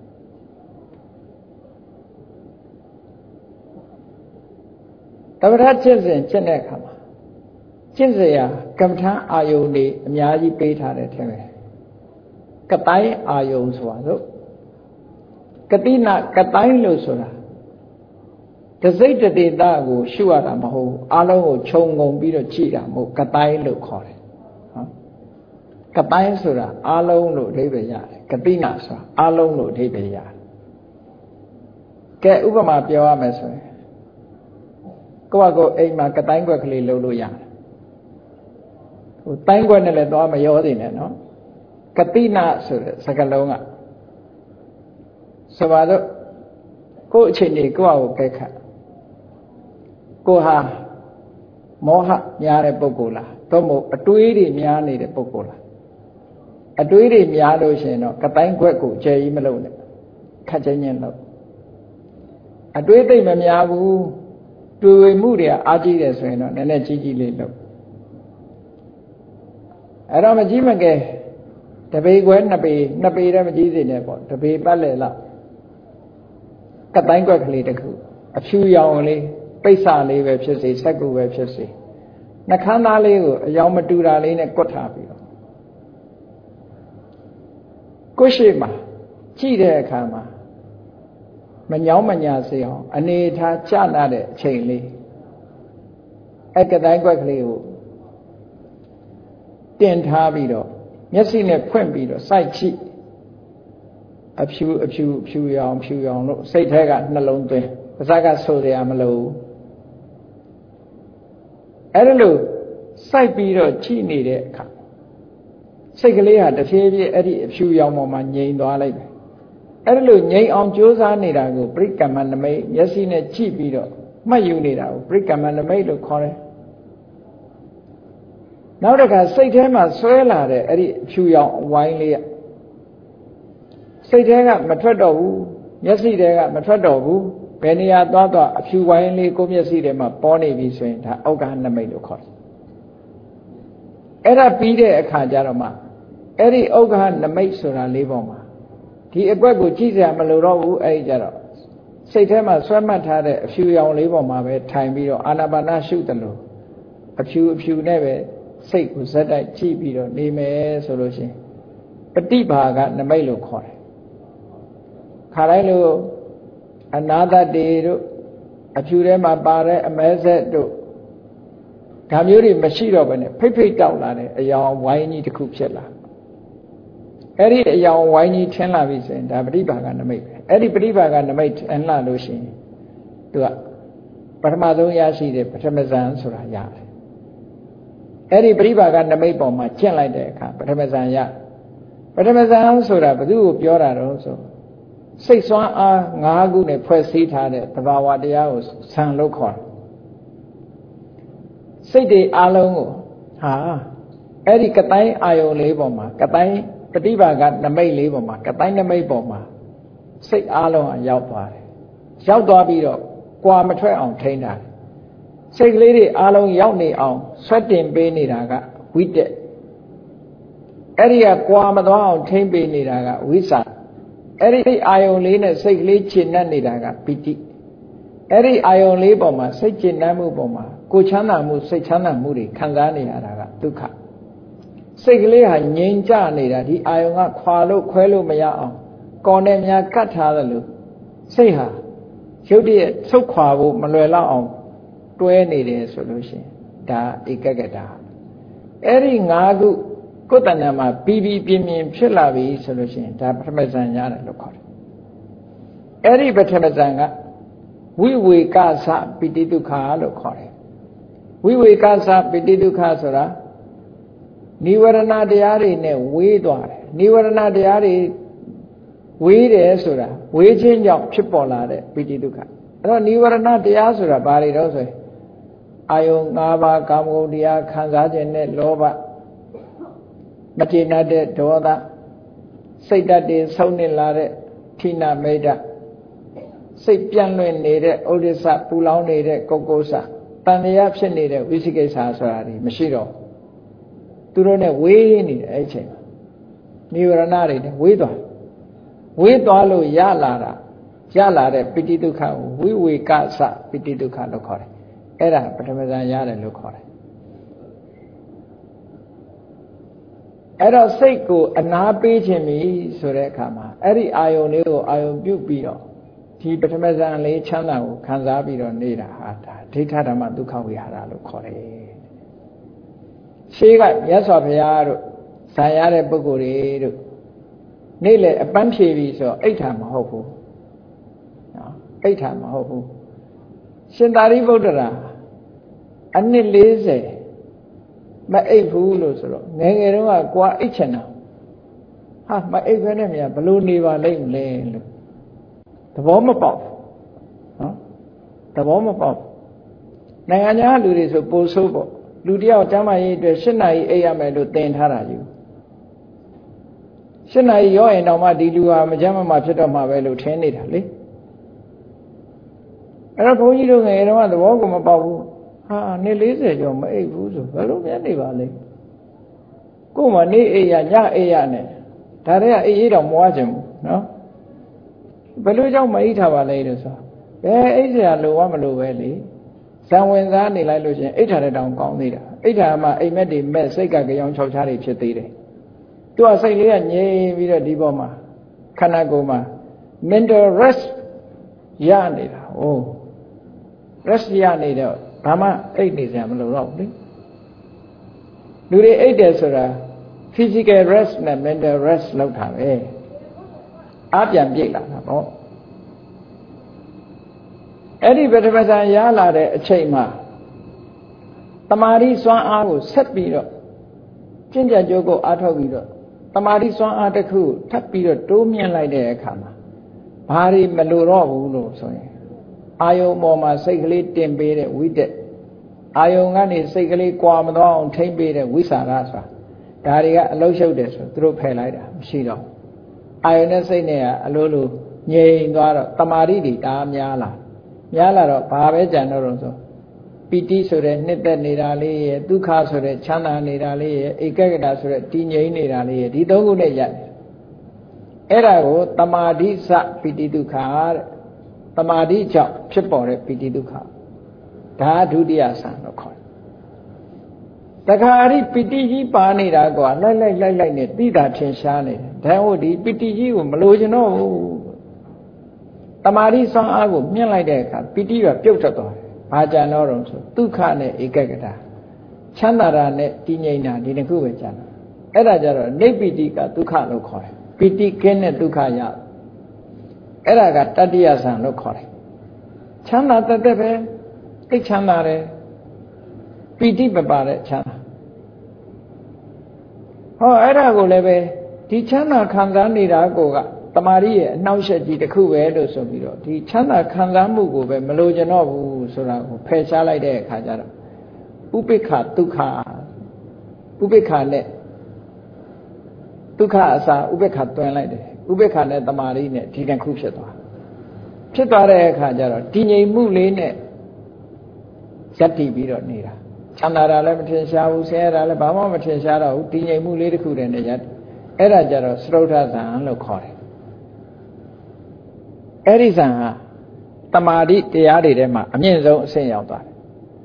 တမထကျင့်စဉ်ကျင့်တဲ့အခါမှာကျင့်စရာကမ္မထအာယုန်တွေအများကြီးပေးထားတယ်ထင်တယ်ကတိုင်းအာယုန်ဆိုတာတို့ကတိနာကတိုင်းလို့ဆိုတာတစိတ်တေတာကိုရှုရတာမဟုတ်ဘူးအလုံးကိုခြုံငုံပြီးတော့ကြည့်တာမဟုတ်ကတိုင်းလို့ခေါ်တယ်နော်ကတိုင်းဆိုတာအလုံးလို့အဓိပ္ပာယ်ရတယ်ကတိနာဆိုတာအလုံးလို့အဓိပ္ပာယ်ရတယ်ကဲဥပမာပြောရမယ်ဆိုရင်ကိုယ့်အကိုအိမ်မှာကတိုင်းကွက်ကလေးလှုပ်လို့ရတယ်တိုင်းခွက်နဲ့လည်းသွားမရောသေးနဲ့နော်ကတိနာဆိုတဲ့စကားလုံးကဆိုပါတော့ကိုယ့်အချိန်ကြီးကိုယ့်အကိုကဲခတ်ကိုဟာမောဟများတဲ့ပုဂ္ဂိုလ်လားသို့မဟုတ်အတွေးတွေများနေတဲ့ပုဂ္ဂိုလ်လားအတွေးတွေများလို့ရှိရင်တော့ကတိုင်းခွက်ကိုကျယ်ကြီးမလုပ်နဲ့ခက်ချင်းချင်းလုပ်အတွေးသိမ့်မများဘူးတွေ့ဝေမှုတွေအားကြီးတယ်ဆိုရင်တော့နည်းနည်းကြီးကြီးလေးလုပ်အဲ့တော့မကြီးမကဲတပေခွဲနှစ်ပေတည်းမကြီးစေနဲ့ပေါ့တပေပတ်လေလောက်ကတိုင်းခွက်ကလေးတစ်ခုအဖြူရောင်လေးပိဿလေးပဲဖြစ်စေစက္ကူပဲဖြစ်စေနှခမ်းသားလေးကိုအယောင်မတူတာလေးနဲ့ကွတ်ထားပြီးတော့ကိုရှိမှာကြည့်တဲ့အခါမှာမညောင်းမညာစေအောင်အနေထားကျနာတဲ့အချိန်လေးအဲ့ကတိုင်းကွက်ကလေးကိုတင်ထားပြီးတော့မျက်စိနဲ့ဖွင့်ပြီးတော့စိုက်ကြည့်အဖြူရောင်လို့စိတ်ထဲကနှလုံးသွင်းပါးစပ်ကဆိုရမလို့အဲ့ဒါလို့စိုက်ပြီးတော့ကြည့်နေတဲ့အခါစိတ်ကလေးဟာတဖြည်းဖြည်းအဲ့ဒီအဖြူရောင်ပေါ်မှာငြိမ်သွားလိုက်တယ်အဲ့ဒါလို့ငြိမ်အောင်ကြိုးစားနေတာကိုပရိက္ခမနမိတ်မျက်စိနဲ့ကြည့်ပြီးတော့မှတ်ယူနေတာကိုပရိက္ခမနမိတ်လို့ခေါ်တယ်နောက်တစ်ခါစိတ်ထဲမှာဆွဲလာတဲ့အဲ့ဒီအဖြူရောင်အဝိုင်းလေးကစိတ်ထဲကမထွက်တော့ဘူးမျက်စိထဲကမထွက်တော့ဘူးဘယ်နေရာသွားအဖြူဝိုင်းလေးကိုမျက်စိထဲမှာပေါ်နေပြီဆိုရင်ဒါဩဃနမိတ်လို့ခေါ်တယ်အဲ့ဒါပြီးတဲ့အခါကျတော့မှအဲ့ဒီဩဃနမိတ်ဆိုတာလေးပေါ်မှာဒီအကွက်ကိုကြည့်စရာမလိုတော့ဘူးအဲ့ဒီကြတော့စိတ်ထဲမှာဆွဲမှတ်ထားတဲ့အဖြူရောင်လေးပေါ်မှာပဲထိုင်ပြီးတော့အာနာပါနရှုတယ်လို့အဖြူနဲ့ပဲစိတ်ကိုဇက်တိုက်ကြည့်ပြီးတော့နေမယ်ဆိုလို့ရှိရင်ပฏิဘာကနမိတ်လို့ခေါ်တယ်ခါတိုင်းလို့အနာသတ္တေတို့အဖြူထဲမှာပါတဲ့အမဲဆက်တို့ဒါမျိုးတွေမရှိတော့ဘဲနဲ့ဖိတ်တောက်လာတဲ့အယောင်ဝိုင်းကြီးတစ်ခုဖြစ်လာအဲ့ဒီအယောင်ဝိုင်းကြီးထင်းလာပြီဆိုရင်ဒါပฏิဘာကနမိတ်ပဲအဲ့ဒီပฏิဘာကနမိတ်ထင်းလာလို့ရှိရင်သူကပထမဆုံးရရှိတဲ့ပထမဇန်ဆိုတာရတယ်အဲ့ဒီပฏิဘာကနမိတ်ပေါ်မှာကျင့်လိုက်တဲ့အခါပထမဇန်ရပထမဇန်ဆိုတာဘယ်သူကိုပြောတာတော့ဆိုစိတ်စွမ်းအား၅ခုနဲ့ဖွဲ့စည်းထားတဲ့သဘာဝတရားကိုဇန်လို့ခေါ်တယ်စိတ်တွေအားလုံးကိုအဲ့ဒီကတိုင်းအာယုံလေးပေါ်မှာကတိုင်းပฏิဘာကနမိတ်လေးပေါ်မှာကတိုင်းနမိတ်ပေါ်မှာစိတ်အားလုံးရောက်သွားတယ်ရောက်သွားပြီးတော့ကြွာမထွက်အောင်ထိန်းတာစိတ်ကလေးတွေအားလုံးရောက်နေအောင်ဆွတ်တင်ပေးနေတာကဝိတက်အဲ့ဒီကကြွာမသွားအောင်ထိန်းပေးနေတာကဝိသအဲ့ဒီအာယုံလေးနဲ့စိတ်ကလေးချင်တတ်နေတာကပိဋိအဲ့ဒီအာယုံလေးပေါ်မှာစိတ်ချင်တတ်မှုပေါ်မှာကိုချမ်းသာမှုစိတ်ချမ်းသာမှုတွေခံစားနေရတာကဒုက္ခစိတ်ကလေးဟာငြိမ်ကြနေတာဒီအာယုံကခွာလို့ခွဲလို့မရအောင်ကော်နဲ့များကတ်ထားတယ်လို့စိတ်ဟာရုပ်တရက်ဆုတ်ခွာဖို့မလွယ်လောက်အောင်တွဲနေတယ်ဆိုလို့ရှိရင်ဒါဧကဂတအဲ့ဒီ၅ခုကိုယ်တဏ္ဍာမှာပြီးပြင်းဖြစ်လာပြီဆိုလို့ရှိရင်ဒါပထမဇန်ရတယ်လို့ခေါ်တယ်အဲ့ဒီပထမဇန်ကဝိဝေကသပိဋိဒုက္ခလို့ခေါ်တယ်ဝိဝေကသပိဋိဒုက္ခဆိုတာနိဝရဏတရားတွေနဲ့ဝေးသွားတယ်နိဝရဏတရားတွေဝေးတယ်ဆိုတာဝေးခြင်းကြောင့်ဖြစ်ပေါ်လာတဲ့ပိဋိဒုက္ခအဲ့တော့နိဝရဏတရားဆိုတာဘာတွေတော့ဆိုရင်အာယုံ၅ပါးကာမဂုဏ်တရားခံစားခြင်းနဲ့လောဘမကျေနပ်တဲ့ဒေါသစိတ်ဓာတ်တွေဆုံးနေလာတဲ့ဌိနမိတ်္တစိတ်ပြန့်လွင့်နေတဲ့ဥဒိစ္စပူလောင်နေတဲ့ကုက္ကုစတန်တရားဖြစ်နေတဲ့ဝိသိကိစ္စဆိုတာတွေမရှိတော့သူတို့နဲ့ဝေးနေတယ်အဲ့ချိန်နိဝရဏတွေနဲ့ဝေးသွားလို့ရလာတဲ့ပိဋိဒုက္ခကိုဝိဝေကသပိဋိဒုက္ခလို့ခေါ်တယ်အဲ့ဒါပထမဇန်ရတယ်လို့ခေါ်တယ်အဲ့တော့စိတ်ကိုအနာပေးခြင်းပြီဆိုတဲ့အခါမှာအဲ့ဒီအာယုံလေးကိုအာယုံပြုတ်ပြီးတော့ဒီပထမဇန်လေးချမ်းသာကိုခံစားပြီးတော့နေတာဟာဒါဒိဋ္ဌဓမ္မဒုက္ခဝိဟာရလို့ခေါ်တယ်ရှေးကမြတ်စွာဘုရားတို့ဇာရတဲ့ပုဂ္ဂိုလ်တွေတို့နေ့လေအပန်းဖြေပြီဆိုအိဋ္ဌာမဟုတ်ဘူးနော်အိဋ္ဌာမဟုတ်ဘူးရှင်သာရိပုတ္တရာအနှစ်40 မအိပ်ဘူးလို့ဆိုတော့ငယ်ငယ်တုန်းကကိုယ်အိပ်ချင်တာဟာမအိပ်ဘဲနဲ့မြန်ဘလို့နေပါလိမ့်မလဲလို့သဘောမပေါက်နော်သဘောမပေါက်နိုင်ငံခြားလူတွေဆိုပိုဆိုးပေါ့လူတယောက်ကျမ်းမာရေးအတွက်7 နာရီအိပ်ရမယ်လို့သင်ထားတာယူ7 နာရီရောရင်တော့မှဒီလူဟာမကျမ်းမာဖြစ်တော့မှာပဲလို့ထင်နေတာလေအဲ့တော့ဘုန်းကြီးတို့ငယ်တုန်းကသဘောကိုမပေါက်ဘူးဟာနေ40ကျော်မအိပ်ဘူးဆိုဘယ်လိုများနေပါလဲကို့မှာနေအိပ်ရညအိပ်ရနဲ့ဒါတွေကအိပ်ရေးတော့မွားချင်ဘူးနော်ဘယ်လိုကြောင့်မအိပ်ထားပါလဲလို့ဆိုဘယ်အိပ်စရာလိုဝမလိုပဲလေဇံဝင်စားနေလိုက်လို့ရှင်အိပ်ထားတဲ့တောင်ကောင်းသေးတာအိပ်ထားမှအိမ်မက်တွေမဲ့စိတ်ကကြောင်ချောက်ချားတွေဖြစ်သေးတယ်သူကစိတ်လေးကငြိမ်ပြီးတော့ဒီပေါ်မှာခန္ဓာကိုယ်မှာ mental rest ရနေတာဟို rest ရနေတော့ဘာမှအိပ်နေစရာမလိုတော့ဘူးလေလူတွေအိပ်တယ်ဆိုတာ physical rest နဲ့ mental rest လောက်တာပဲအားပြန်ပြည့်လာတာပေါ့အဲ့ဒီပထမဇန်ရလာတဲ့အချိန်မှာတမာရီစွမ်းအားကိုဆက်ပြီးတော့ကျင့်ကြံကြိုးကိုအားထုတ်ပြီးတော့တမာရီစွမ်းအားတစ်ခုထပ်ပြီးတော့တိုးမြင့်လိုက်တဲ့အခါမှာဘာတွေမလိုတော့ဘူးလို့ဆိုရင်အာယုံပေါ်မှာစိတ်ကလေးတင်ပေးတဲ့ဝိတက်အာယုံကနေစိတ်ကလေးကွာမသွားအောင်ထိမ့်ပေးတဲ့ဝိสารဆိုတာဒါတွေကအလုံးရှုပ်တယ်ဆိုသူတို့ဖယ်လိုက်တာမရှိတော့အာယုံနဲ့စိတ်နဲ့ကအလိုလိုငြိမ်သွားတော့တမာရီတွေဒါများလာတော့ဘာပဲကြံတော့ဆိုပီတိဆိုတဲ့နှစ်သက်နေတာလေးရဲ့ဒုက္ခဆိုတဲ့ချမ်းသာနေတာလေးရဲ့ဧကဂတဆိုတဲ့တည်ငြိမ်နေတာလေးရဲ့ဒီသုံးခုနဲ့ရတယ်အဲ့ဒါကိုတမာတိစပီတိဒုက္ခတဲ့တမာတိကြောင့်ဖြစ်ပေါ်တဲ့ပီတိဒုက္ခဒါဒုတိယဆံလို့ခေါ်တယ်တခါအဲ့ဒီပီတိကြီးပါနေတာကွာလိုက်နဲ့သိတာထင်ရှားနေတယ်ဒါဟုတ်ဒီပီတိကြီးကိုမလိုချင်တော့ဘူးတမာတိစွမ်းအားကိုမြင့်လိုက်တဲ့အခါပီတိကပြုတ်ထွက်သွားတယ်ဘာကြံတော့ဆိုဒုက္ခနဲ့ဧကဂတချမ်းသာတာနဲ့တည်ငြိမ်တာဒီနှစ်ခုပဲကြံတာအဲ့ဒါကြတော့နေပိတိကဒုက္ခလို့ခေါ်တယ်ပီတိကင်းတဲ့ဒုက္ခရအဲ့ဒါကတတိယဆံလို့ခေါ်တယ်ချမ်းသာတတ်ပဲသိချမ်းသာတယ်ပီတိပပါတဲ့ချမ်းသာဟောအဲ့ဒါကိုလည်းပဲဒီချမ်းသာခံစားနေတာကိုကတမာရီရဲ့အနှောက်အယှက်ကြီးတစ်ခုပဲလို့ဆိုပြီးတော့ဒီချမ်းသာခံစားမှုကိုပဲမလိုချင်တော့ဘူးဆိုတာကိုဖယ်ရှားလိုက်တဲ့အခါကျတော့ဥပိ္ပခဒုက္ခဥပိ္ပခနဲ့ဒုက္ခအစာဥပိ္ပခတွင်လိုက်တယ်ဥပိ္ပခနဲ့တမာရီနဲ့ဒီတစ်ခုဖြစ်သွားတဲ့အခါကျတော့တည်ငြိမ်မှုလေးနဲ့ရပ်တည်ပြီးတော့နေတာချမ်းသာတာလည်းမထင်ရှားဘူးဆင်းရဲတာလည်းဘာမှမထင်ရှားတော့ဘူးတည်ငြိမ်မှုလေးတစ်ခုတည်းနဲ့ရပ်အဲ့ဒါကြတော့သရုပ်ထဇံလို့ခေါ်တယ်အဲ့ဒီဇံဟာတမာတိတရားတွေထဲမှာအမြင့်ဆုံးအဆင့်ရောက်သွားတယ်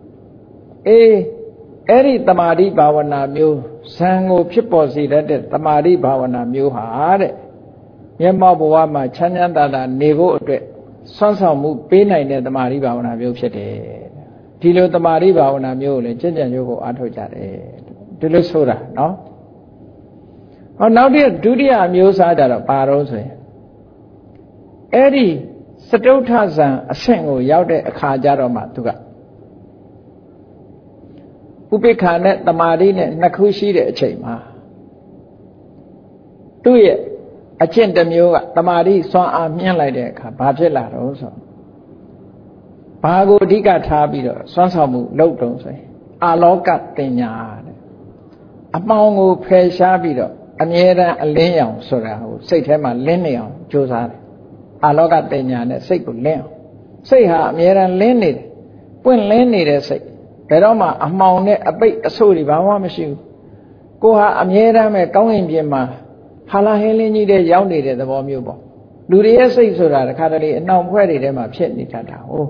အဲ့ဒီတမာတိဘာဝနာမျိုးဇံကိုဖြစ်ပေါ်စေတတ်တဲ့တမာတိဘာဝနာမျိုးဟာတဲ့မျက်မှောက်ဘဝမှာချမ်းချမ်းသာသာနေဖို့အတွက်စွမ်းဆောင်မှုပေးနိုင်တဲ့တမာတိဘာဝနာမျိုးဖြစ်တယ်ဒီလိုတမာတိဘာဝနာမျိုးကိုလည်းကျင့်ကြံကြိုးကိုအားထုတ်ကြတယ်ဒီလိုဆိုတာနော်ဟောနောက်တစ်ဒုတိယအမျိုးအစားကြတော့ဘာတော့ဆိုရင်အဲ့ဒီစတုထဇံအဆင့်ကိုရောက်တဲ့အခါကျတော့မှသူကဥပိ္ပခာနဲ့တမာတိနဲ့နှစ်ခုရှိတဲ့အချိန်မှာသူ့ရဲ့အကျင့်တစ်မျိုးကတမာတိစွမ်းအားမြင့်လိုက်တဲ့အခါဘာဖြစ်လာတော့ဆိုဘာကိုအဓိကထားပြီးတော့စွမ်းဆောင်မှုလုပ်တုံးဆိုရင်အာလောကတင်ညာတဲ့အမှောင်ကိုဖယ်ရှားပြီးတော့အမြဲတမ်းအလင်းရောင်ဆိုတာကိုစိတ်ထဲမှာလင်းနေအောင်ကြိုးစားတယ်အာလောကတင်ညာနဲ့စိတ်ကိုလင်းအောင်စိတ်ဟာအမြဲတမ်းလင်းနေတယ်ပွင့်လင်းနေတဲ့စိတ်ဘယ်တော့မှအမှောင်နဲ့အပိတ်အဆိုးတွေဘာမှမရှိဘူးကိုဟာအမြဲတမ်းပဲကောင်းကင်ပြင်မှာဟာလာဟင်းလင်းကြီးတဲ့ရောက်နေတဲ့သဘောမျိုးပေါ့လူတွေရဲ့စိတ်ဆိုတာတခါတလေအနှောင်ဖွဲ့တွေထဲမှာဖြစ်နေတတ်တာဟုတ်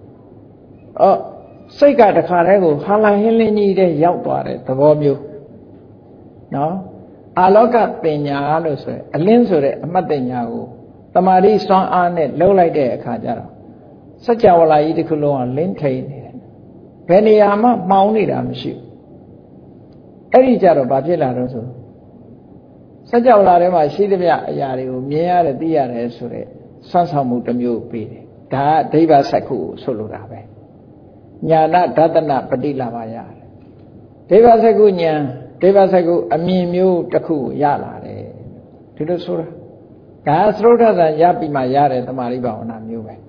စိတ်ကတခါတည်းကိုဟာလာဟင်းလင်းကြီးတဲ့ရောက်သွားတဲ့သဘောမျိုးနော်အာလောကပညာလို့ဆိုရင်အလင်းဆိုတဲ့အမှတ်ပညာကိုတမာတိစွမ်းအားနဲ့လှုပ်လိုက်တဲ့အခါကျတော့စัจ java လာကြီးတစ်ခုလုံးကလင်းထိန်နေတယ်ဘယ်နေရာမှမှောင်နေတာမရှိဘူးအဲ့ဒီကြတော့ဘာဖြစ်လာတော့ဆိုစัจ java လာထဲမှာရှိသမျှအရာတွေကိုမြင်ရတယ်သိရတယ်ဆိုတဲ့စွမ်းဆောင်မှုတစ်မျိုးပေးတယ်ဒါကဒိဗ္ဗစက္ခုကိုဆိုလိုတာပဲညာဏဒသနပฏิလာဘရတယ်ဒေဝစကုဉာဏ်ဒေဝစကုအမြင်မျိုးတစ်ခုရလာတယ်ဒီလိုဆိုတာဒါသရုပ်ထဇာရပြီးမှရတဲ့တမာရိဘာဝနာမျိုးပဲ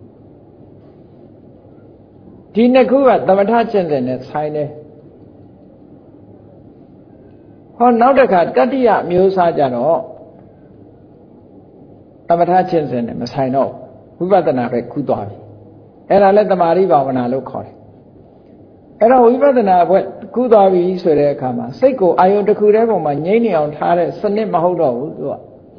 ဒီနှစ်ခုကသမထကျင့်စဉ်နဲ့ဆိုင်တယ်ဟောနောက်တစ်ခါတတိယမျိုးစားကြတော့သမထကျင့်စဉ်နဲ့မဆိုင်တော့ဝိပဿနာပဲကူးသွားပြီအဲ့ဒါလည်းတမာရိဘာဝနာလို့ခေါ်တယ်အဲ့တော့ဝိပဿနာဘက်ကူးသွားပြီဆိုတဲ့အခါမှာစိတ်ကိုအာယုန်တစ်ခုတည်းပုံမှာငြိမ့်နေအောင်ထားတဲ့စနစ်မဟုတ်တော့ဘူးသူက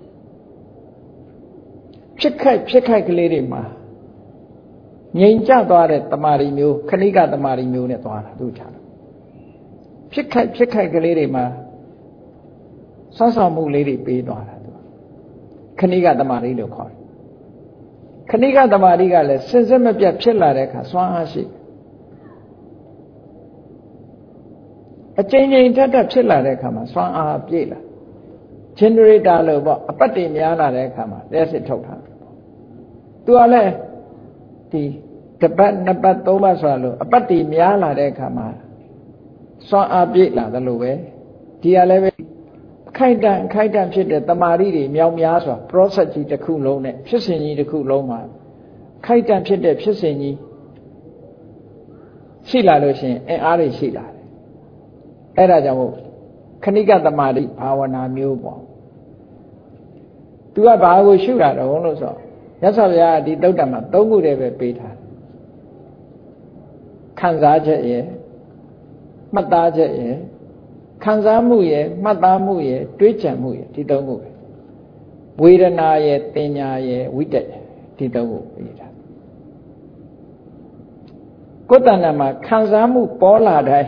ဖြစ်ခိုက်ကလေးတွေမှာငြိမ်ကျသွားတဲ့တမာရီမျိုးခဏိကတမာရီမျိုးနဲ့သွားတာသူချတာဖြစ်ခိုက်ကလေးတွေမှာစောင့်ဆောင်မှုလေးတွေပေးသွားတာသူခဏိကတမာရီလို့ခေါ်တယ်ခဏိကတမာရီကလည်းစင်စစ်မပြတ်ဖြစ်လာတဲ့အခါစွမ်းအားရှိအချိန်ထက်ဖြစ်လာတဲ့အခါမှာစွမ်းအားပြည့်လာ generator လို့ပေါ့အပတ်တွေများလာတဲ့အခါမှာလက်စစ်ထုတ်တာသူကလည်းဒီတစ်ပတ်နှစ်ပတ်သုံးပတ်ဆိုတာလို့အပတ်တွေများလာတဲ့အခါမှာစွမ်းအားပြည့်လာတယ်လို့ပဲဒီကလည်းပဲခိုက်တန့်ဖြစ်တဲ့တမာရီတွေမြောက်များစွာ process ကြီးတစ်ခုလုံးနဲ့ဖြစ်စဉ်ကြီးတစ်ခုလုံးမှာခိုက်တန့်ဖြစ်တဲ့ဖြစ်စဉ်ကြီးရှိလာလို့ရှိရင်အင်အားတွေရှိလာတယ်အဲ့ဒါကြောင့်မို့ခဏိကတမာရီဘာဝနာမျိုးပေါ့သူကဘာကိုရှုတာတော့လို့ဆိုမြတ်စွာဘုရားဒီသုတ္တမှာ၃ခုတည်းပဲပေးထားတယ်ခံစားချက်ရယ်မှတ်သားချက်ရယ်ခံစားမှုရယ်မှတ်သားမှုရယ်တွေးကြံမှုရယ်ဒီ၃ခုပဲဝေဒနာရယ်တင်ညာရယ်ဝိတက်ဒီ၃ခုပေးထားကိုယ်တဏ္ဍာမှာခံစားမှုပေါ်လာတိုင်း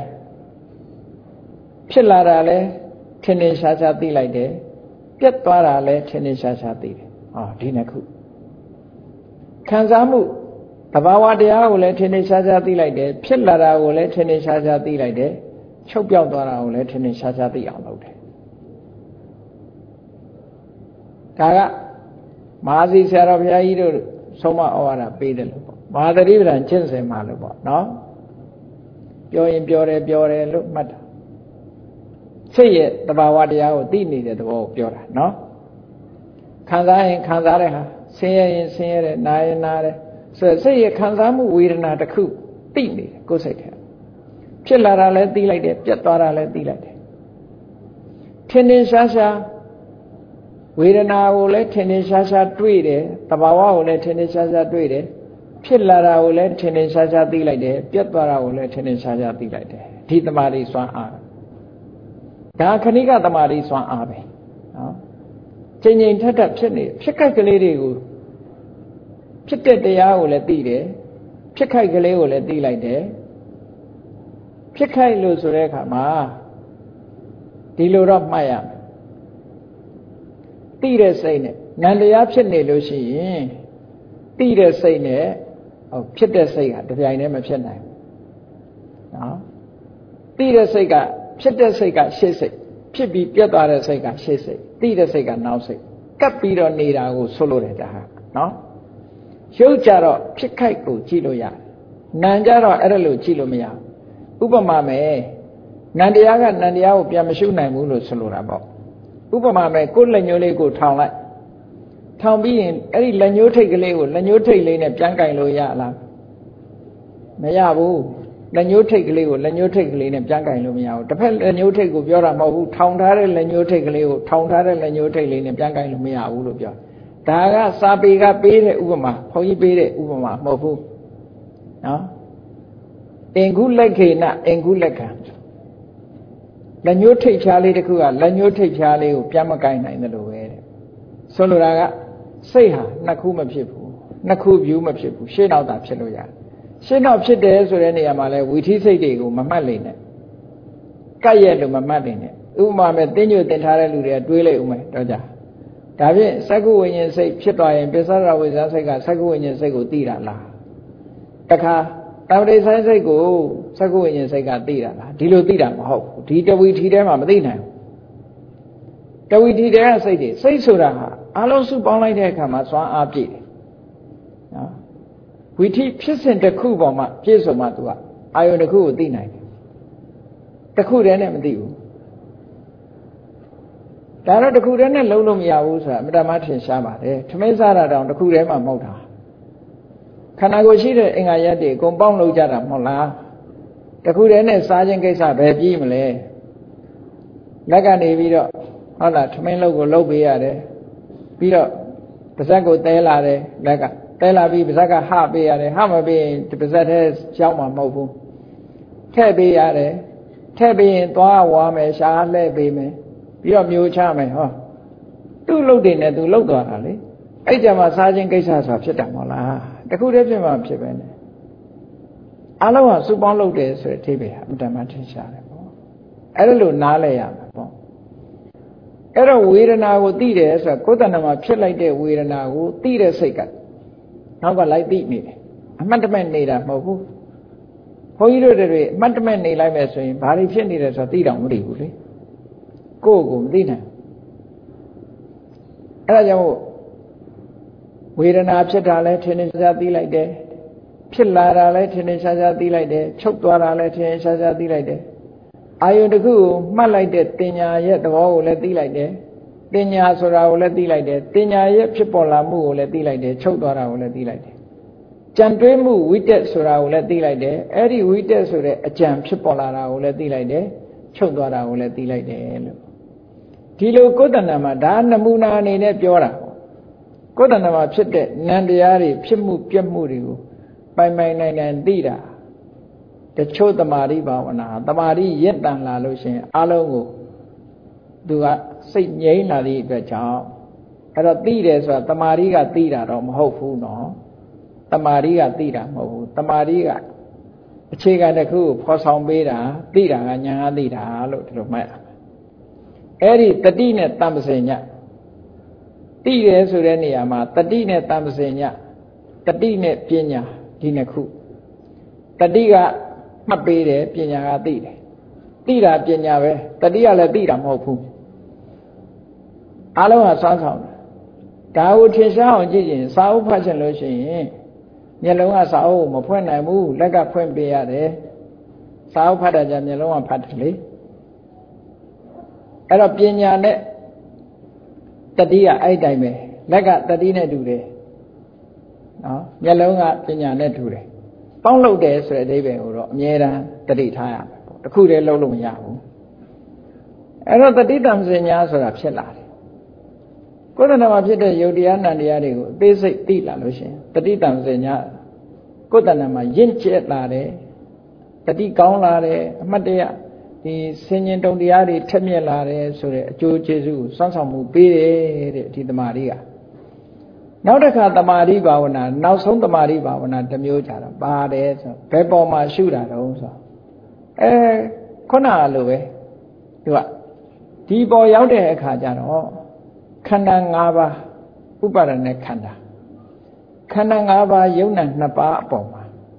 ဖြစ်လာတာလဲထင်ထင်ရှားရှားသိလိုက်တယ်ပြတ်သွားတာလဲထင်ထင်ရှားရှားသိတယ်ဒီနှစ်ခုခံစားမှုသဘာဝတရားကိုလည်းထင်ထင်ရှားရှားသိလိုက်တယ်ဖြစ်လာတာကိုလည်းထင်ထင်ရှားရှားသိလိုက်တယ်ချုပ်ပြောက်သွားတာကိုလည်းထင်ထင်ရှားရှားသိအောင်လုပ်တယ်ဒါကမဟာစီဆရာတော်ဘုရားကြီးတို့ဆုံးမဩဝါဒပေးတယ်လို့ပေါ့မဟာသတိပဋ္ဌာန်ကျင့်စဉ်မှာလို့ပေါ့နော်ပြောရင်ပြောတယ်လို့မှတ်တာစိတ်ရဲ့သဘာဝတရားကိုသိနေတဲ့သဘောကိုပြောတာနော်ခံစားရင်ခံစားတဲ့ဟာဆင်းရဲရင်ဆင်းရဲတယ်နာရင်နာတယ်ဆိုစိတ်ရဲ့ခံစားမှုဝေဒနာတစ်ခုသိနေတယ်ကိုယ်စိတ်ထဲဖြစ်လာတာလည်းသိလိုက်တယ်ပြတ်သွားတာလည်းသိလိုက်တယ်ထင်ထင်ရှားရှားဝေဒနာကိုလည်းထင်ထင်ရှားရှားတွေ့တယ်သဘာဝကိုလည်းထင်ထင်ရှားရှားတွေ့တယ်ဖြစ်လာတာကိုလည်းထင်ထင်ရှားရှားသိလိုက်တယ်ပြတ်သွားတာကိုလည်းထင်ထင်ရှားရှားသိလိုက်တယ်ဒီတမာတိစွမ်းအားဒါခဏိကတမာတိစွမ်းအားပဲနော်ချိန်ထက်ဖြစ်နေဖြစ်ခိုက်ကလေးတွေကိုဖြစ်တဲ့တရားကိုလည်းသိတယ်ဖြစ်ခိုက်ကလေးကိုလည်းသိလိုက်တယ်ဖြစ်ခိုက်လို့ဆိုတဲ့အခါမှာဒီလိုတော့မှတ်ရမယ်သိတဲ့စိတ်နဲ့နံတရားဖြစ်နေလို့ရှိရင်သိတဲ့စိတ်နဲ့ဖြစ်တဲ့စိတ်ကတပြိုင်တည်းမဖြစ်နိုင်ဘူးနော်သိတဲ့စိတ်ကဖြစ်တဲ့စိတ်ကရှေ့စိတ်ဖြစ်ပြီးပြတ်သွားတဲ့စိတ်ကရှေ့စိတ်သိတဲ့စိတ်ကနောက်စိတ်ကပ်ပြီးတော့နေတာကိုဆိုလို့တယ်ဒါဟာနော်ရုပ်ကြတော့ဖြစ်ခိုက်ကိုကြည့်လို့ရတယ်နံကြတော့အဲ့ဒါလို့ကြည့်လို့မရဘူးဥပမာမယ်နံတရားကနံတရားကိုပြန်မရှုနိုင်ဘူးလို့ဆိုလိုတာပေါ့ဥပမာမယ်ကိုယ်လက်ညှိုးလေးကိုထောင်လိုက်ထောင်ပြီးရင်အဲ့ဒီလက်ညှိုးထိတ်ကလေးကိုလက်ညှိုးထိတ်လေးနဲ့ပြန်ကင်လို့ရလားမရဘူးလက်ညှိုးထိတ်ကလေးကိုလက်ညှိုးထိတ်ကလေးနဲ့ပြန်ကင်လို့မရဘူးတစ်ဖက်လက်ညှိုးထိတ်ကိုပြောတာမဟုတ်ဘူးထောင်ထားတဲ့လက်ညှိုးထိတ်ကလေးကိုထောင်ထားတဲ့လက်ညှိုးထိတ်လေးနဲ့ပြန်ကင်လို့မရဘူးလို့ပြောဒါကစာပေကပေးတဲ့ဥပမာဘုန်းကြီးပေးတဲ့ဥပမာမဟုတ်ဘူးနော်အင်ကုလက်ခေနအင်ကုလက်ခံလက်ညှိုးထိတ်ဖြားလေးတစ်ခုကလက်ညှိုးထိတ်ဖြားလေးကိုပြန်မကင်နိုင်တယ်လို့ပဲတဲ့ဆိုလိုတာကစိတ်ဟာနှစ်ခုမဖြစ်ဘူးနှစ်ခုပြူးမဖြစ်ဘူးရှင်းတော့တာဖြစ်လို့ရတယ်ရှင်းတော့ဖြစ်တယ်ဆိုတဲ့နေရာမှာလဲဝီထိစိတ်တွေကိုမမှတ်လိမ့်နဲ့ကပ်ရက်လို့မမှတ်လိမ့်နဲ့ဥပမာမဲ့တင်းညွတ်တင်ထားတဲ့လူတွေကတွေးလိုက်ဦးမယ်တော့ကြဒါဖြင့်စက္ကုဝိညာဉ်စိတ်ဖြစ်သွားရင်ပိဿရဝိဇ္ဇာစိတ်ကစက္ကုဝိညာဉ်စိတ်ကိုသိတာလားတခါတဝတိဆိုင်စိတ်ကိုစက္ကုဝိညာဉ်စိတ်ကသိတာလားဒီလိုသိတာမဟုတ်ဘူးဒီတဝီထီထဲမှာမသိနိုင်ဘူးတဝီထီထဲကစိတ်တွေစိတ်ဆိုတာဟာအလုံးစုပေါင်းလိုက်တဲ့အခါမှာစွမ်းအားပြည့်တယ်နော်ဝီထိဖြစ်စဉ်တစ်ခုပေါ်မှာပြည့်စုံမှသူကအာယုန်တစ်ခုကိုသိနိုင်တယ်တခုတည်းနဲ့မသိဘူးဒါတော့တခုတည်းနဲ့လုံးလို့မရဘူးဆိုတာအမှန်တမ်းထင်ရှားပါတယ်ထမင်းစားတာတောင်တခုတည်းမှမဟုတ်တာခန္ဓာကိုယ်ရှိတဲ့အင်္ဂါရပ်တွေအကုန်ပေါင်းလုပ်ကြတာမဟုတ်လားတခုတည်းနဲ့စားခြင်းကိစ္စပဲပြီးမလဲလက်ကနေပြီးတော့ဟုတ်လားထမင်းလုပ်ကိုလုပ်ပေးရတယ်ပြီးတော့ပါဇက်ကိုတဲလာတယ်လက်ကတဲလာပြီးပါဇက်ကဟပေးရတယ်ဟမပေးရင်ပါဇက်ထဲရောက်မှာမဟုတ်ဘူးထည့်ပေးရတယ်ထည့်ပေးရင်သွားဝါမယ်ရှားလှည့်ပေးမယ်ပြီးတော့မျိုးချမယ်ဟောသူ့လုပ်တယ်နဲ့သူလုပ်သွားတာလေအဲ့ကြမှာစားခြင်းကိစ္စဆိုတာဖြစ်တာမဟုတ်လားတခုတည်းဖြစ်မှဖြစ်ပဲနဲ့အလုံးဟာစုပေါင်းလုပ်တယ်ဆိုတဲ့အဓိပ္ပာယ်ဟာအတ္တမထင်ရှားတယ်ပေါ့အဲ့ဒါလို့နားလဲရမှာပေါ့အဲ့တော့ဝေဒနာကိုသိတယ်ဆိုတာကိုယ်တဏ္ဍာမှာဖြစ်လိုက်တဲ့ဝေဒနာကိုသိတဲ့စိတ်ကနောက်ကလိုက်သိနေတယ်အမှတ်တမဲ့နေတာမဟုတ်ဘူးဘုန်းကြီးတို့တွေအမှတ်တမဲ့နေလိုက်မယ်ဆိုရင်ဘာတွေဖြစ်နေတယ်ဆိုတာသိတော့မသိဘူးလေကိုယ့်ကိုမသိနိုင်အဲ့ဒါကြောင့်ဝေဒနာဖြစ်တာလဲထင်ထင်ရှားရှားသိလိုက်တယ်ဖြစ်လာတာလဲထင်ထင်ရှားရှားသိလိုက်တယ်ချုပ်သွားတာလဲထင်ထင်ရှားရှားသိလိုက်တယ်အာယုန်တစ်ခုကိုမှတ်လိုက်တဲ့တင်ညာရဲ့သဘောကိုလည်းသိလိုက်တယ်တင်ညာဆိုတာကိုလည်းသိလိုက်တယ်တင်ညာရဲ့ဖြစ်ပေါ်လာမှုကိုလည်းသိလိုက်တယ်ချုပ်သွားတာကိုလည်းသိလိုက်တယ်ကြံတွေးမှုဝိတက်ဆိုတာကိုလည်းသိလိုက်တယ်အဲ့ဒီဝိတက်ဆိုတဲ့အကြံဖြစ်ပေါ်လာတာကိုလည်းသိလိုက်တယ်ချုပ်သွားတာကိုလည်းသိလိုက်တယ်လို့ဒီလိုကိုယ်တဏ္ဍာမှာဒါနမူနာအနေနဲ့ပြောတာကိုယ်တဏ္ဍာမှာဖြစ်တဲ့နံတရားတွေဖြစ်မှုပြက်မှုတွေကိုပိုင်ပိုင်နိုင်နိုင်သိတာတချို့တမာရိဘာဝနာတမာရိရင့်တန်လာလို့ရှိရင်အလုံးကိုသူကစိတ်ငြိမ်းလာသည့်အတွက်ကြောင့်အဲ့တော့သိတယ်ဆိုတာတမာရိကသိတာတော့မဟုတ်ဘူးနော်တမာရိကသိတာမဟုတ်ဘူးတမာရိကအခြေခံတစ်ခုကိုဖော်ဆောင်ပေးတာသိတာကညာကသိတာလို့ဒီလိုမှတ်ရမယ်အဲ့ဒီတတိနဲ့တမ္ပစေညသိတယ်ဆိုတဲ့နေရာမှာတတိနဲ့တမ္ပစေညတတိနဲ့ပညာဒီနှစ်ခုတတိကမှတ်ပေးတယ်ပညာကသိတယ်သိတာပညာပဲတတိကလည်းသိတာမဟုတ်ဘူးအားလုံးကစွမ်းဆောင်တယ်ဒါကိုထင်ရှားအောင်ကြည့်ရင်စာအုပ်ဖတ်ချင်လို့ရှိရင်မျက်လုံးကစာအုပ်မဖွင့်နိုင်ဘူးလက်ကဖွင့်ပေးရတယ်စာအုပ်ဖတ်တာကြမျက်လုံးကဖတ်တယ်လေအဲ့တော့ပညာနဲ့တတိကအဲ့တိုင်းပဲလက်ကတတိနဲ့တူတယ်နော်မျက်လုံးကပညာနဲ့တူတယ်ပေါင်းလုပ်တယ်ဆိုတဲ့အဓိပ္ပာယ်ကိုတော့အမြဲတမ်းတတိထားရမယ်ပေါ့တခုတည်းလုံးလို့မရဘူးအဲ့တော့တတိတံစညာဆိုတာဖြစ်လာတယ်ကိုယ်တဏ္ဍာမှာဖြစ်တဲ့ယုတ်တရားနံတရားတွေကိုအသေးစိတ်သိလာလို့ရှိရင်တတိတံစညာကိုယ်တဏ္ဍာမှာရင့်ကျက်လာတယ်တတိကောင်းလာတယ်အမှတ်တရဒီဆင်ញင်တုံတရားတွေထက်မြက်လာတယ်ဆိုတဲ့အကျိုးကျေးဇူးကိုစွမ်းဆောင်မှုပေးတယ်တဲ့ဒီတမာရီကနောက်တစ်ခါတမာရီဘာဝနာနောက်ဆုံးတမာရီဘာဝနာတစ်မျိုးကြတာပါတယ်ဆိုဘယ်ပေါ်မှာရှုတာတုံးဆိုခုနကလိုပဲသူကဒီပေါ်ရောက်တဲ့အခါကျတော့ခန္ဓာ၅ပါးဥပါဒณะခန္ဓာခန္ဓာ၅ပါးယုံနာ2ပါးအပေါ်မှာ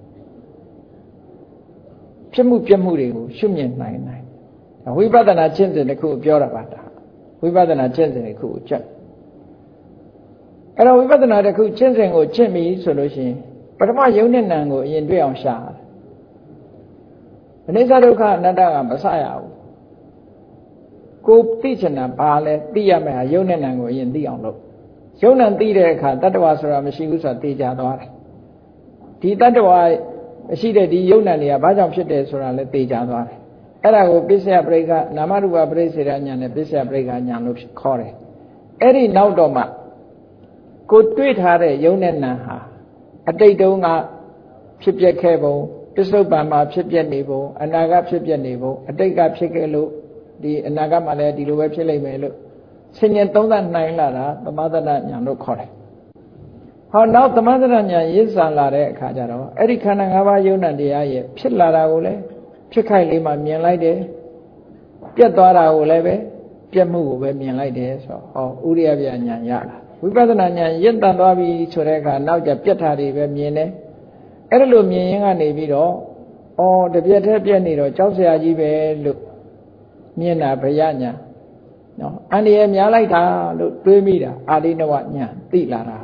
ဖြစ်မှုပြမှုတွေကိုရှုမြင်နိုင်ဝိပဿနာကျင့်စဉ်တစ်ခုပြောတာပါဒါဝိပဿနာကျင့်စဉ်တစ်ခုကိုကျင့်အဲ့တော့ဝိပဿနာတစ်ခုကျင့်စဉ်ကိုကျင့်ပြီဆိုလို့ရှိရင်ပထမယုံနဲ့နံကိုအရင်တွေ့အောင်ရှာတယ်အနိစ္စဒုက္ခအနတ္တကမဆရဘူးကိုသိချင်တာဘာလဲသိရမယ်ဟာယုံနဲ့နံကိုအရင်သိအောင်လုပ်ယုံနဲ့သိတဲ့အခါတတ္တဝါဆိုတာမရှိဘူးဆိုတာသိကြသွားတယ်ဒီတတ္တဝါမရှိတဲ့ဒီယုံနဲ့တွေကဘာကြောင့်ဖြစ်တယ်ဆိုတာလည်းသိကြသွားတယ်အဲ့ဒါကိုပစ္စယပရိက္ခနာမရူပပရိစ္ဆေဒညာနဲ့ပစ္စယပရိက္ခညာလို့ခေါ်တယ်အဲ့ဒီနောက်တော့မှကိုတွေ့ထားတဲ့ယုံနဲ့နံဟာအတိတ်တုန်းကဖြစ်ပျက်ခဲ့ပုံပစ္စုပန်မှာဖြစ်ပျက်နေပုံအနာဂတ်ဖြစ်ပျက်နေပုံအတိတ်ကဖြစ်ခဲ့လို့ဒီအနာဂတ်မှာလည်းဒီလိုပဲဖြစ်လိမ့်မယ်လို့ဆင်ញင်သုံးသပ်နိုင်လာတာသမသနာညာလို့ခေါ်တယ်ဟောနောက်သမသနာညာရစ်ဆန်လာတဲ့အခါကျတော့အဲ့ဒီခန္ဓာ၅ပါးယုံနဲ့တရားရဲ့ဖြစ်လာတာကိုလည်းဖြစ်ခိုက်လေးမှမြင်လိုက်တယ်ပြတ်သွားတာကိုလည်းပဲပြတ်မှုကိုပဲမြင်လိုက်တယ်ဆိုတော့ဟောဥရိယပြညာရလာဝိပဿနာညာရင့်တန်သွားပြီဆိုတဲ့အခါနောက်ကျပြတ်တာတွေပဲမြင်တယ်အဲ့ဒါလိုမြင်ရင်ကနေပြီးတော့တပြက်တည်းပြတ်နေတော့ကြောက်စရာကြီးပဲလို့မြင်တာဘယညာနော်အန္တရာယ်များလိုက်တာလို့တွေးမိတာအာရိနဝညာသိလာတာ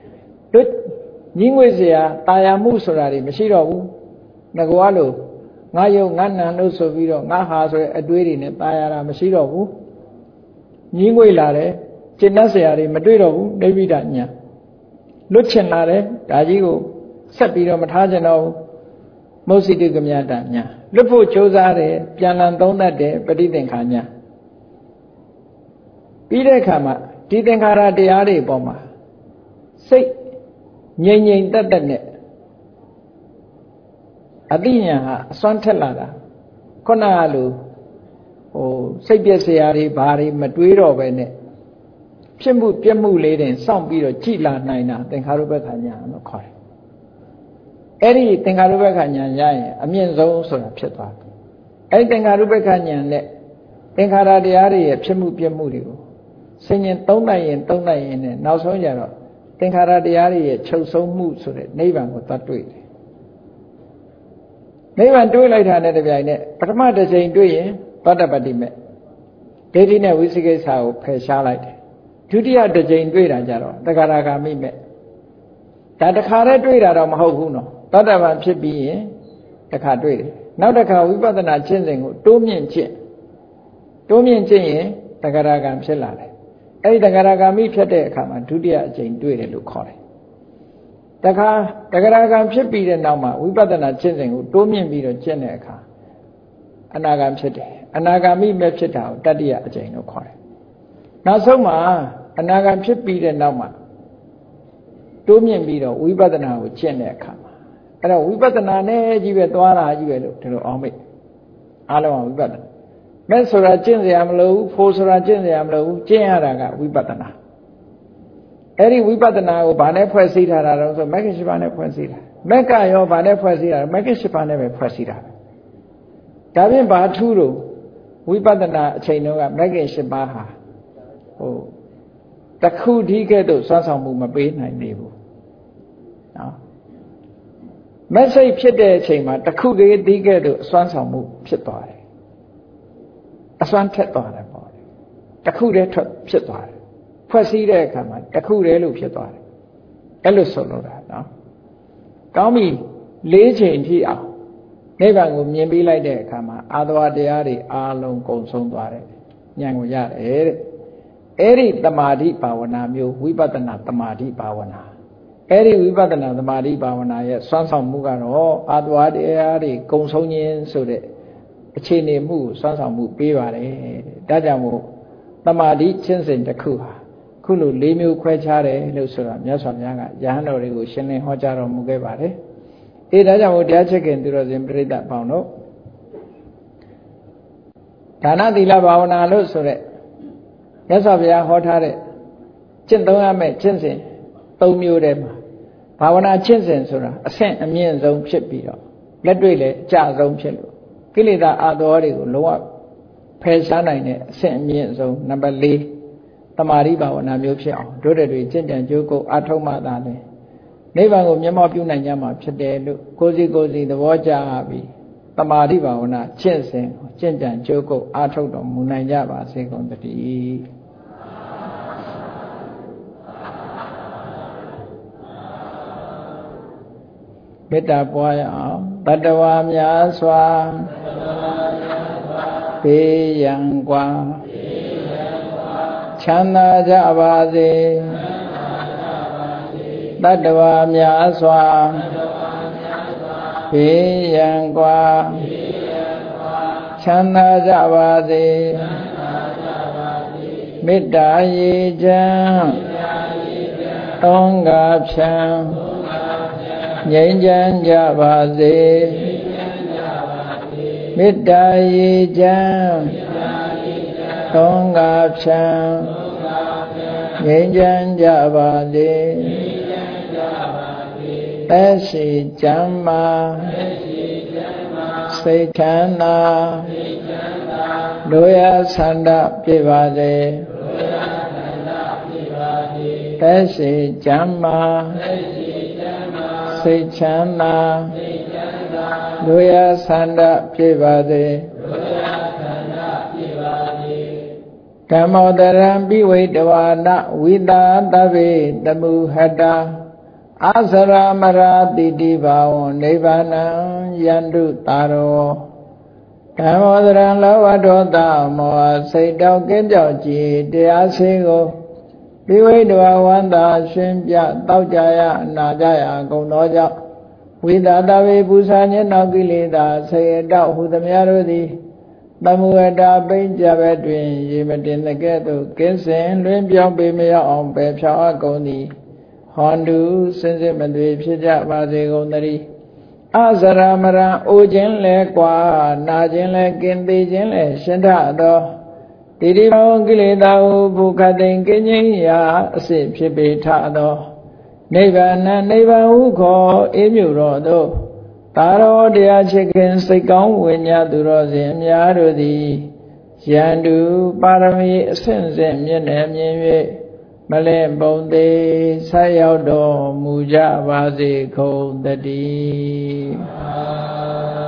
တို့ညီငွေစရာတာယာမှုဆိုတာတွေမရှိတော့ဘူးငကောလိုငါယုံငါနံလို့ဆိုပြီးတော့ငါဟာဆိုတဲ့အတွေးတွေနဲ့ตายရတာမရှိတော့ဘူးညင်းငွေလာတယ်ကျင့်တတ်เสียတွေမတွေ့တော့ဘူးနိဗ္ဗိဒညာလွတ်ချင်လာတယ်ဒါကြီးကိုဆက်ပြီးတော့မထားချင်တော့ဘူးမုတ်စိတုကမြတညာလွတ်ဖို့ကြိုးစားတယ်ပြန်လည်သုံးသပ်တယ်ပဋိသင်္ခါညာပြီးတဲ့အခါမှာဒီသင်္ခါရတရားတွေပေါ်မှာစိတ်ငြိမ်ငြိမ်သက်သက်နဲ့အတိညာဟာအစွမ်းထက်လာတာခုနကလိုစိတ်ပြည့်စရာတွေဘာတွေမတွေးတော့ပဲနဲ့ဖြစ်မှုပြက်မှုလေးတွေစောင့်ပြီးတော့ကြည်လာနိုင်တာသင်္ခါရုပ္ပခဏညာလို့ခေါ်တယ်အဲ့ဒီသင်္ခါရုပ္ပခဏညာရရင်အမြင့်ဆုံးဆိုတာဖြစ်သွားတယ်အဲ့ဒီသင်္ခါရုပ္ပခဏညာနဲ့သင်္ခါရတရားတွေရဲ့ဖြစ်မှုပြက်မှုတွေကိုဆင်ញင်သုံးနိုင်ရင်နဲ့နောက်ဆုံးကြတော့သင်္ခါရတရားတွေရဲ့ချုပ်ဆုံးမှုဆိုတဲ့နိဗ္ဗာန်ကိုသတ်တွေ့တယ်နိဗ္ဗာန်တွေ့လိုက်တာနဲ့တပြိုင်နက်ပထမတစ်ချိန်တွေ့ရင်သောတပတ္တိမေဒိဋ္ဌိနဲ့ဝိသိကိစ္စကိုဖယ်ရှားလိုက်တယ်ဒုတိယတစ်ချိန်တွေ့တာကြတော့သက္ကာရဂါမိမေဒါတစ်ခါတည်းတွေ့တာတော့မဟုတ်ဘူးနော်သောတပန်ဖြစ်ပြီးရင်တစ်ခါတွေ့တယ်နောက်တစ်ခါဝိပဿနာကျင့်စဉ်ကိုတိုးမြင့်ကျင့်ရင်သက္ကာရဂံဖြစ်လာတယ်အဲ့ဒီသက္ကာရဂါမိဖြစ်တဲ့အခါမှာဒုတိယအချိန်တွေ့တယ်လို့ခေါ်တယ်တခါသက္ကာရဂံဖြစ်ပြီးတဲ့နောက်မှာဝိပဿနာကျင့်စဉ်ကိုတိုးမြင့်ပြီးတော့ကျင့်တဲ့အခါအနာဂံဖြစ်တယ်အနာဂါမိမဲ့ဖြစ်တာကိုတတိယအချိန်လို့ခေါ်တယ်နောက်ဆုံးမှာအနာဂံဖြစ်ပြီးတဲ့နောက်မှာတိုးမြင့်ပြီးတော့ဝိပဿနာကိုကျင့်တဲ့အခါမှာအဲ့တော့ဝိပဿနာနဲ့ကြီးပဲသွားတာကြီးပဲလို့ဒီလိုအောင်မိအားလုံးဝိပဿနာမဲ့ဆိုတာကျင့်စရာမလိုဘူးဖို့ဆိုတာကျင့်စရာမလိုဘူးကျင့်ရတာကဝိပဿနာအဲ့ဒီဝိပဿနာကိုဘာနဲ့ဖွဲ့စည်းထားတာလဲဆိုမဂ္ဂင်၈ပါးနဲ့ဖွဲ့စည်းတာမဂ္ဂရောဘာနဲ့ဖွဲ့စည်းတာလဲမဂ္ဂင်၈ပါးနဲ့ပဲဖွဲ့စည်းတာပဲဒါဖြင့်ဘာထူးလို့ဝိပဿနာအချိန်တော့ကမဂ္ဂင်၈ပါးဟာတခုဒီကဲ့သို့စွမ်းဆောင်မှုမပေးနိုင်သေးဘူးနော်မက်စိတ်ဖြစ်တဲ့အချိန်မှာတခုဒီကဲ့သို့စွမ်းဆောင်မှုဖြစ်သွားတယ်အစွမ်းထက်သွားတယ်ပေါ့တခုတည်းထွက်ဖြစ်သွားတယ်ဖွဲ့စည်းတဲ့အခါမှာတခုတည်းလို့ဖြစ်သွားတယ်အဲ့လိုဆိုလို့တာနော်ကောင်းပြီ၄ချိန်ထိအောင်နိဗ္ဗာန်ကိုမြင်ပြီးလိုက်တဲ့အခါမှာအာသဝတရားတွေအားလုံးကုန်ဆုံးသွားတယ်ဉာဏ်ကိုရတယ်တဲ့အဲ့ဒီတမာတိဘာဝနာမျိုးဝိပဿနာတမာတိဘာဝနာအဲ့ဒီဝိပဿနာတမာတိဘာဝနာရဲ့စွမ်းဆောင်မှုကတော့အာသဝတရားတွေကုန်ဆုံးခြင်းဆိုတဲ့အခြေအနေမှုစွမ်းဆောင်မှုပေးပါတယ်ဒါကြောင့်မို့တမာတိချင်းစဉ်တစ်ခုဟာခုလို၄မျိုးခွဲခြားတယ်လို့ဆိုတာမြတ်စွာဘုရားကယဟန်တော်တွေကိုရှင်းလင်းဟောကြားတော်မူခဲ့ပါတယ်ဒါကြောင့်မို့တရားချက်ခင်သူတော်စင်ပြိဿပေါင်းတို့ဒါနသီလဘာဝနာလို့ဆိုတဲ့မြတ်စွာဘုရားဟောထားတဲ့ကျင့်သုံးရမယ့်ကျင့်စဉ်၃မျိုးတည်းမှာဘာဝနာကျင့်စဉ်ဆိုတာအဆင့်အမြင့်ဆုံးဖြစ်ပြီးတော့လက်တွေ့လည်းအကျဆုံးဖြစ်လို့ကိလေသာအာသောတွေကိုလုံးဝဖယ်ရှားနိုင်တဲ့အဆင့်အမြင့်ဆုံးနံပါတ်၄တမာတိဘာဝနာမျိုးဖြစ်အောင်တို့တွေကျင့်ကြံကြိုးကုပ်အထောက်မှသာလဲနိဗ္ဗာန်ကိုမျက်မှောက်ပြုနိုင်ကြမှာဖြစ်တယ်လို့ကိုယ်စီသဘောကျပြီးတမာတိဘာဝနာကျင့်စဉ်ကျင့်ကြံကြိုးကုပ်အထောက်တော်မူနိုင်ကြပါစေကုန်သတည်းမေတ္တာပွားရအောင်တတ္တဝါများစွာဘေးရန်ကွာချမ်းသာကြပါစေတတ္တဝါများစွာဘေးရန်ကွာချမ်းသာကြပါစေမေတ္တာရေချမ်းသုံးငါဖြံငြိမ်းချမ်းကြပါစေမေတ္တာရေချမ်းသုံးငါဖြံငြိမ်းချမ်းကြပါစေသက်ရှိချမ်းသာစိတ်ချမ်းသာတို့ရဆန္ဒပြပါစေသက်ရှိချမ်းသာစိတ်ချမ်းသာတို့ရဆန္ဒပြပါစေကမ္မောတရံပိဝိတဝါနဝိတာသဗ္ဗေတမုဟတာအာစရမရာတိတိဘာဝံနိဗ္ဗာနံယန္တုတာရောဓမ္မောဒရံလောဘဒေါသမောဟစိတ်တောက်ကင်းကြောက်ကြည်တရားစေကိုပိဝိတဝဝန္တာရှင်ပြတောက်ကြရအနာကြရကုန်သောကြောင့်ဝိသတဝေပူဇာညေနောကိလေသာဆေယတောက်ဟုသမျှတို့သည်သမုဝတ္တာပိဉ္ကြဘက်တွင်ရေမတင်တဲ့ကဲ့သို့ကင်းစင်လွင်ပြောင်းပေမရောက်အောင်ပယ်ဖြောင်းအပ်ကုန်သည်ဟောတုစင်စစ်မသွေဖြစ်ကြပါစေကုန်သတည်းအစရမရံအိုခြင်းလဲကွာနာခြင်းလဲကင်းသေးခြင်းလဲရှင်းထသောတိတိဘောကိလေသာဟုဘုခတိန်ကင်းခြင်းရာအစစ်ဖြစ်ပေထသောနိဗ္ဗာန်နိဗ္ဗာန်ဟုခေါ်အေးမြူတော်သို့သာရောတရားချစ်ခင်စိတ်ကောင်းဝိညာသူတော်စင်အများတို့သည်ယန္တုပါရမီအဆင့်ဆင့်မြင့်နယ်မြင်၍မလဲပုံသေးဆက်ရောက်တော်မူကြပါစေကုန်သတည်း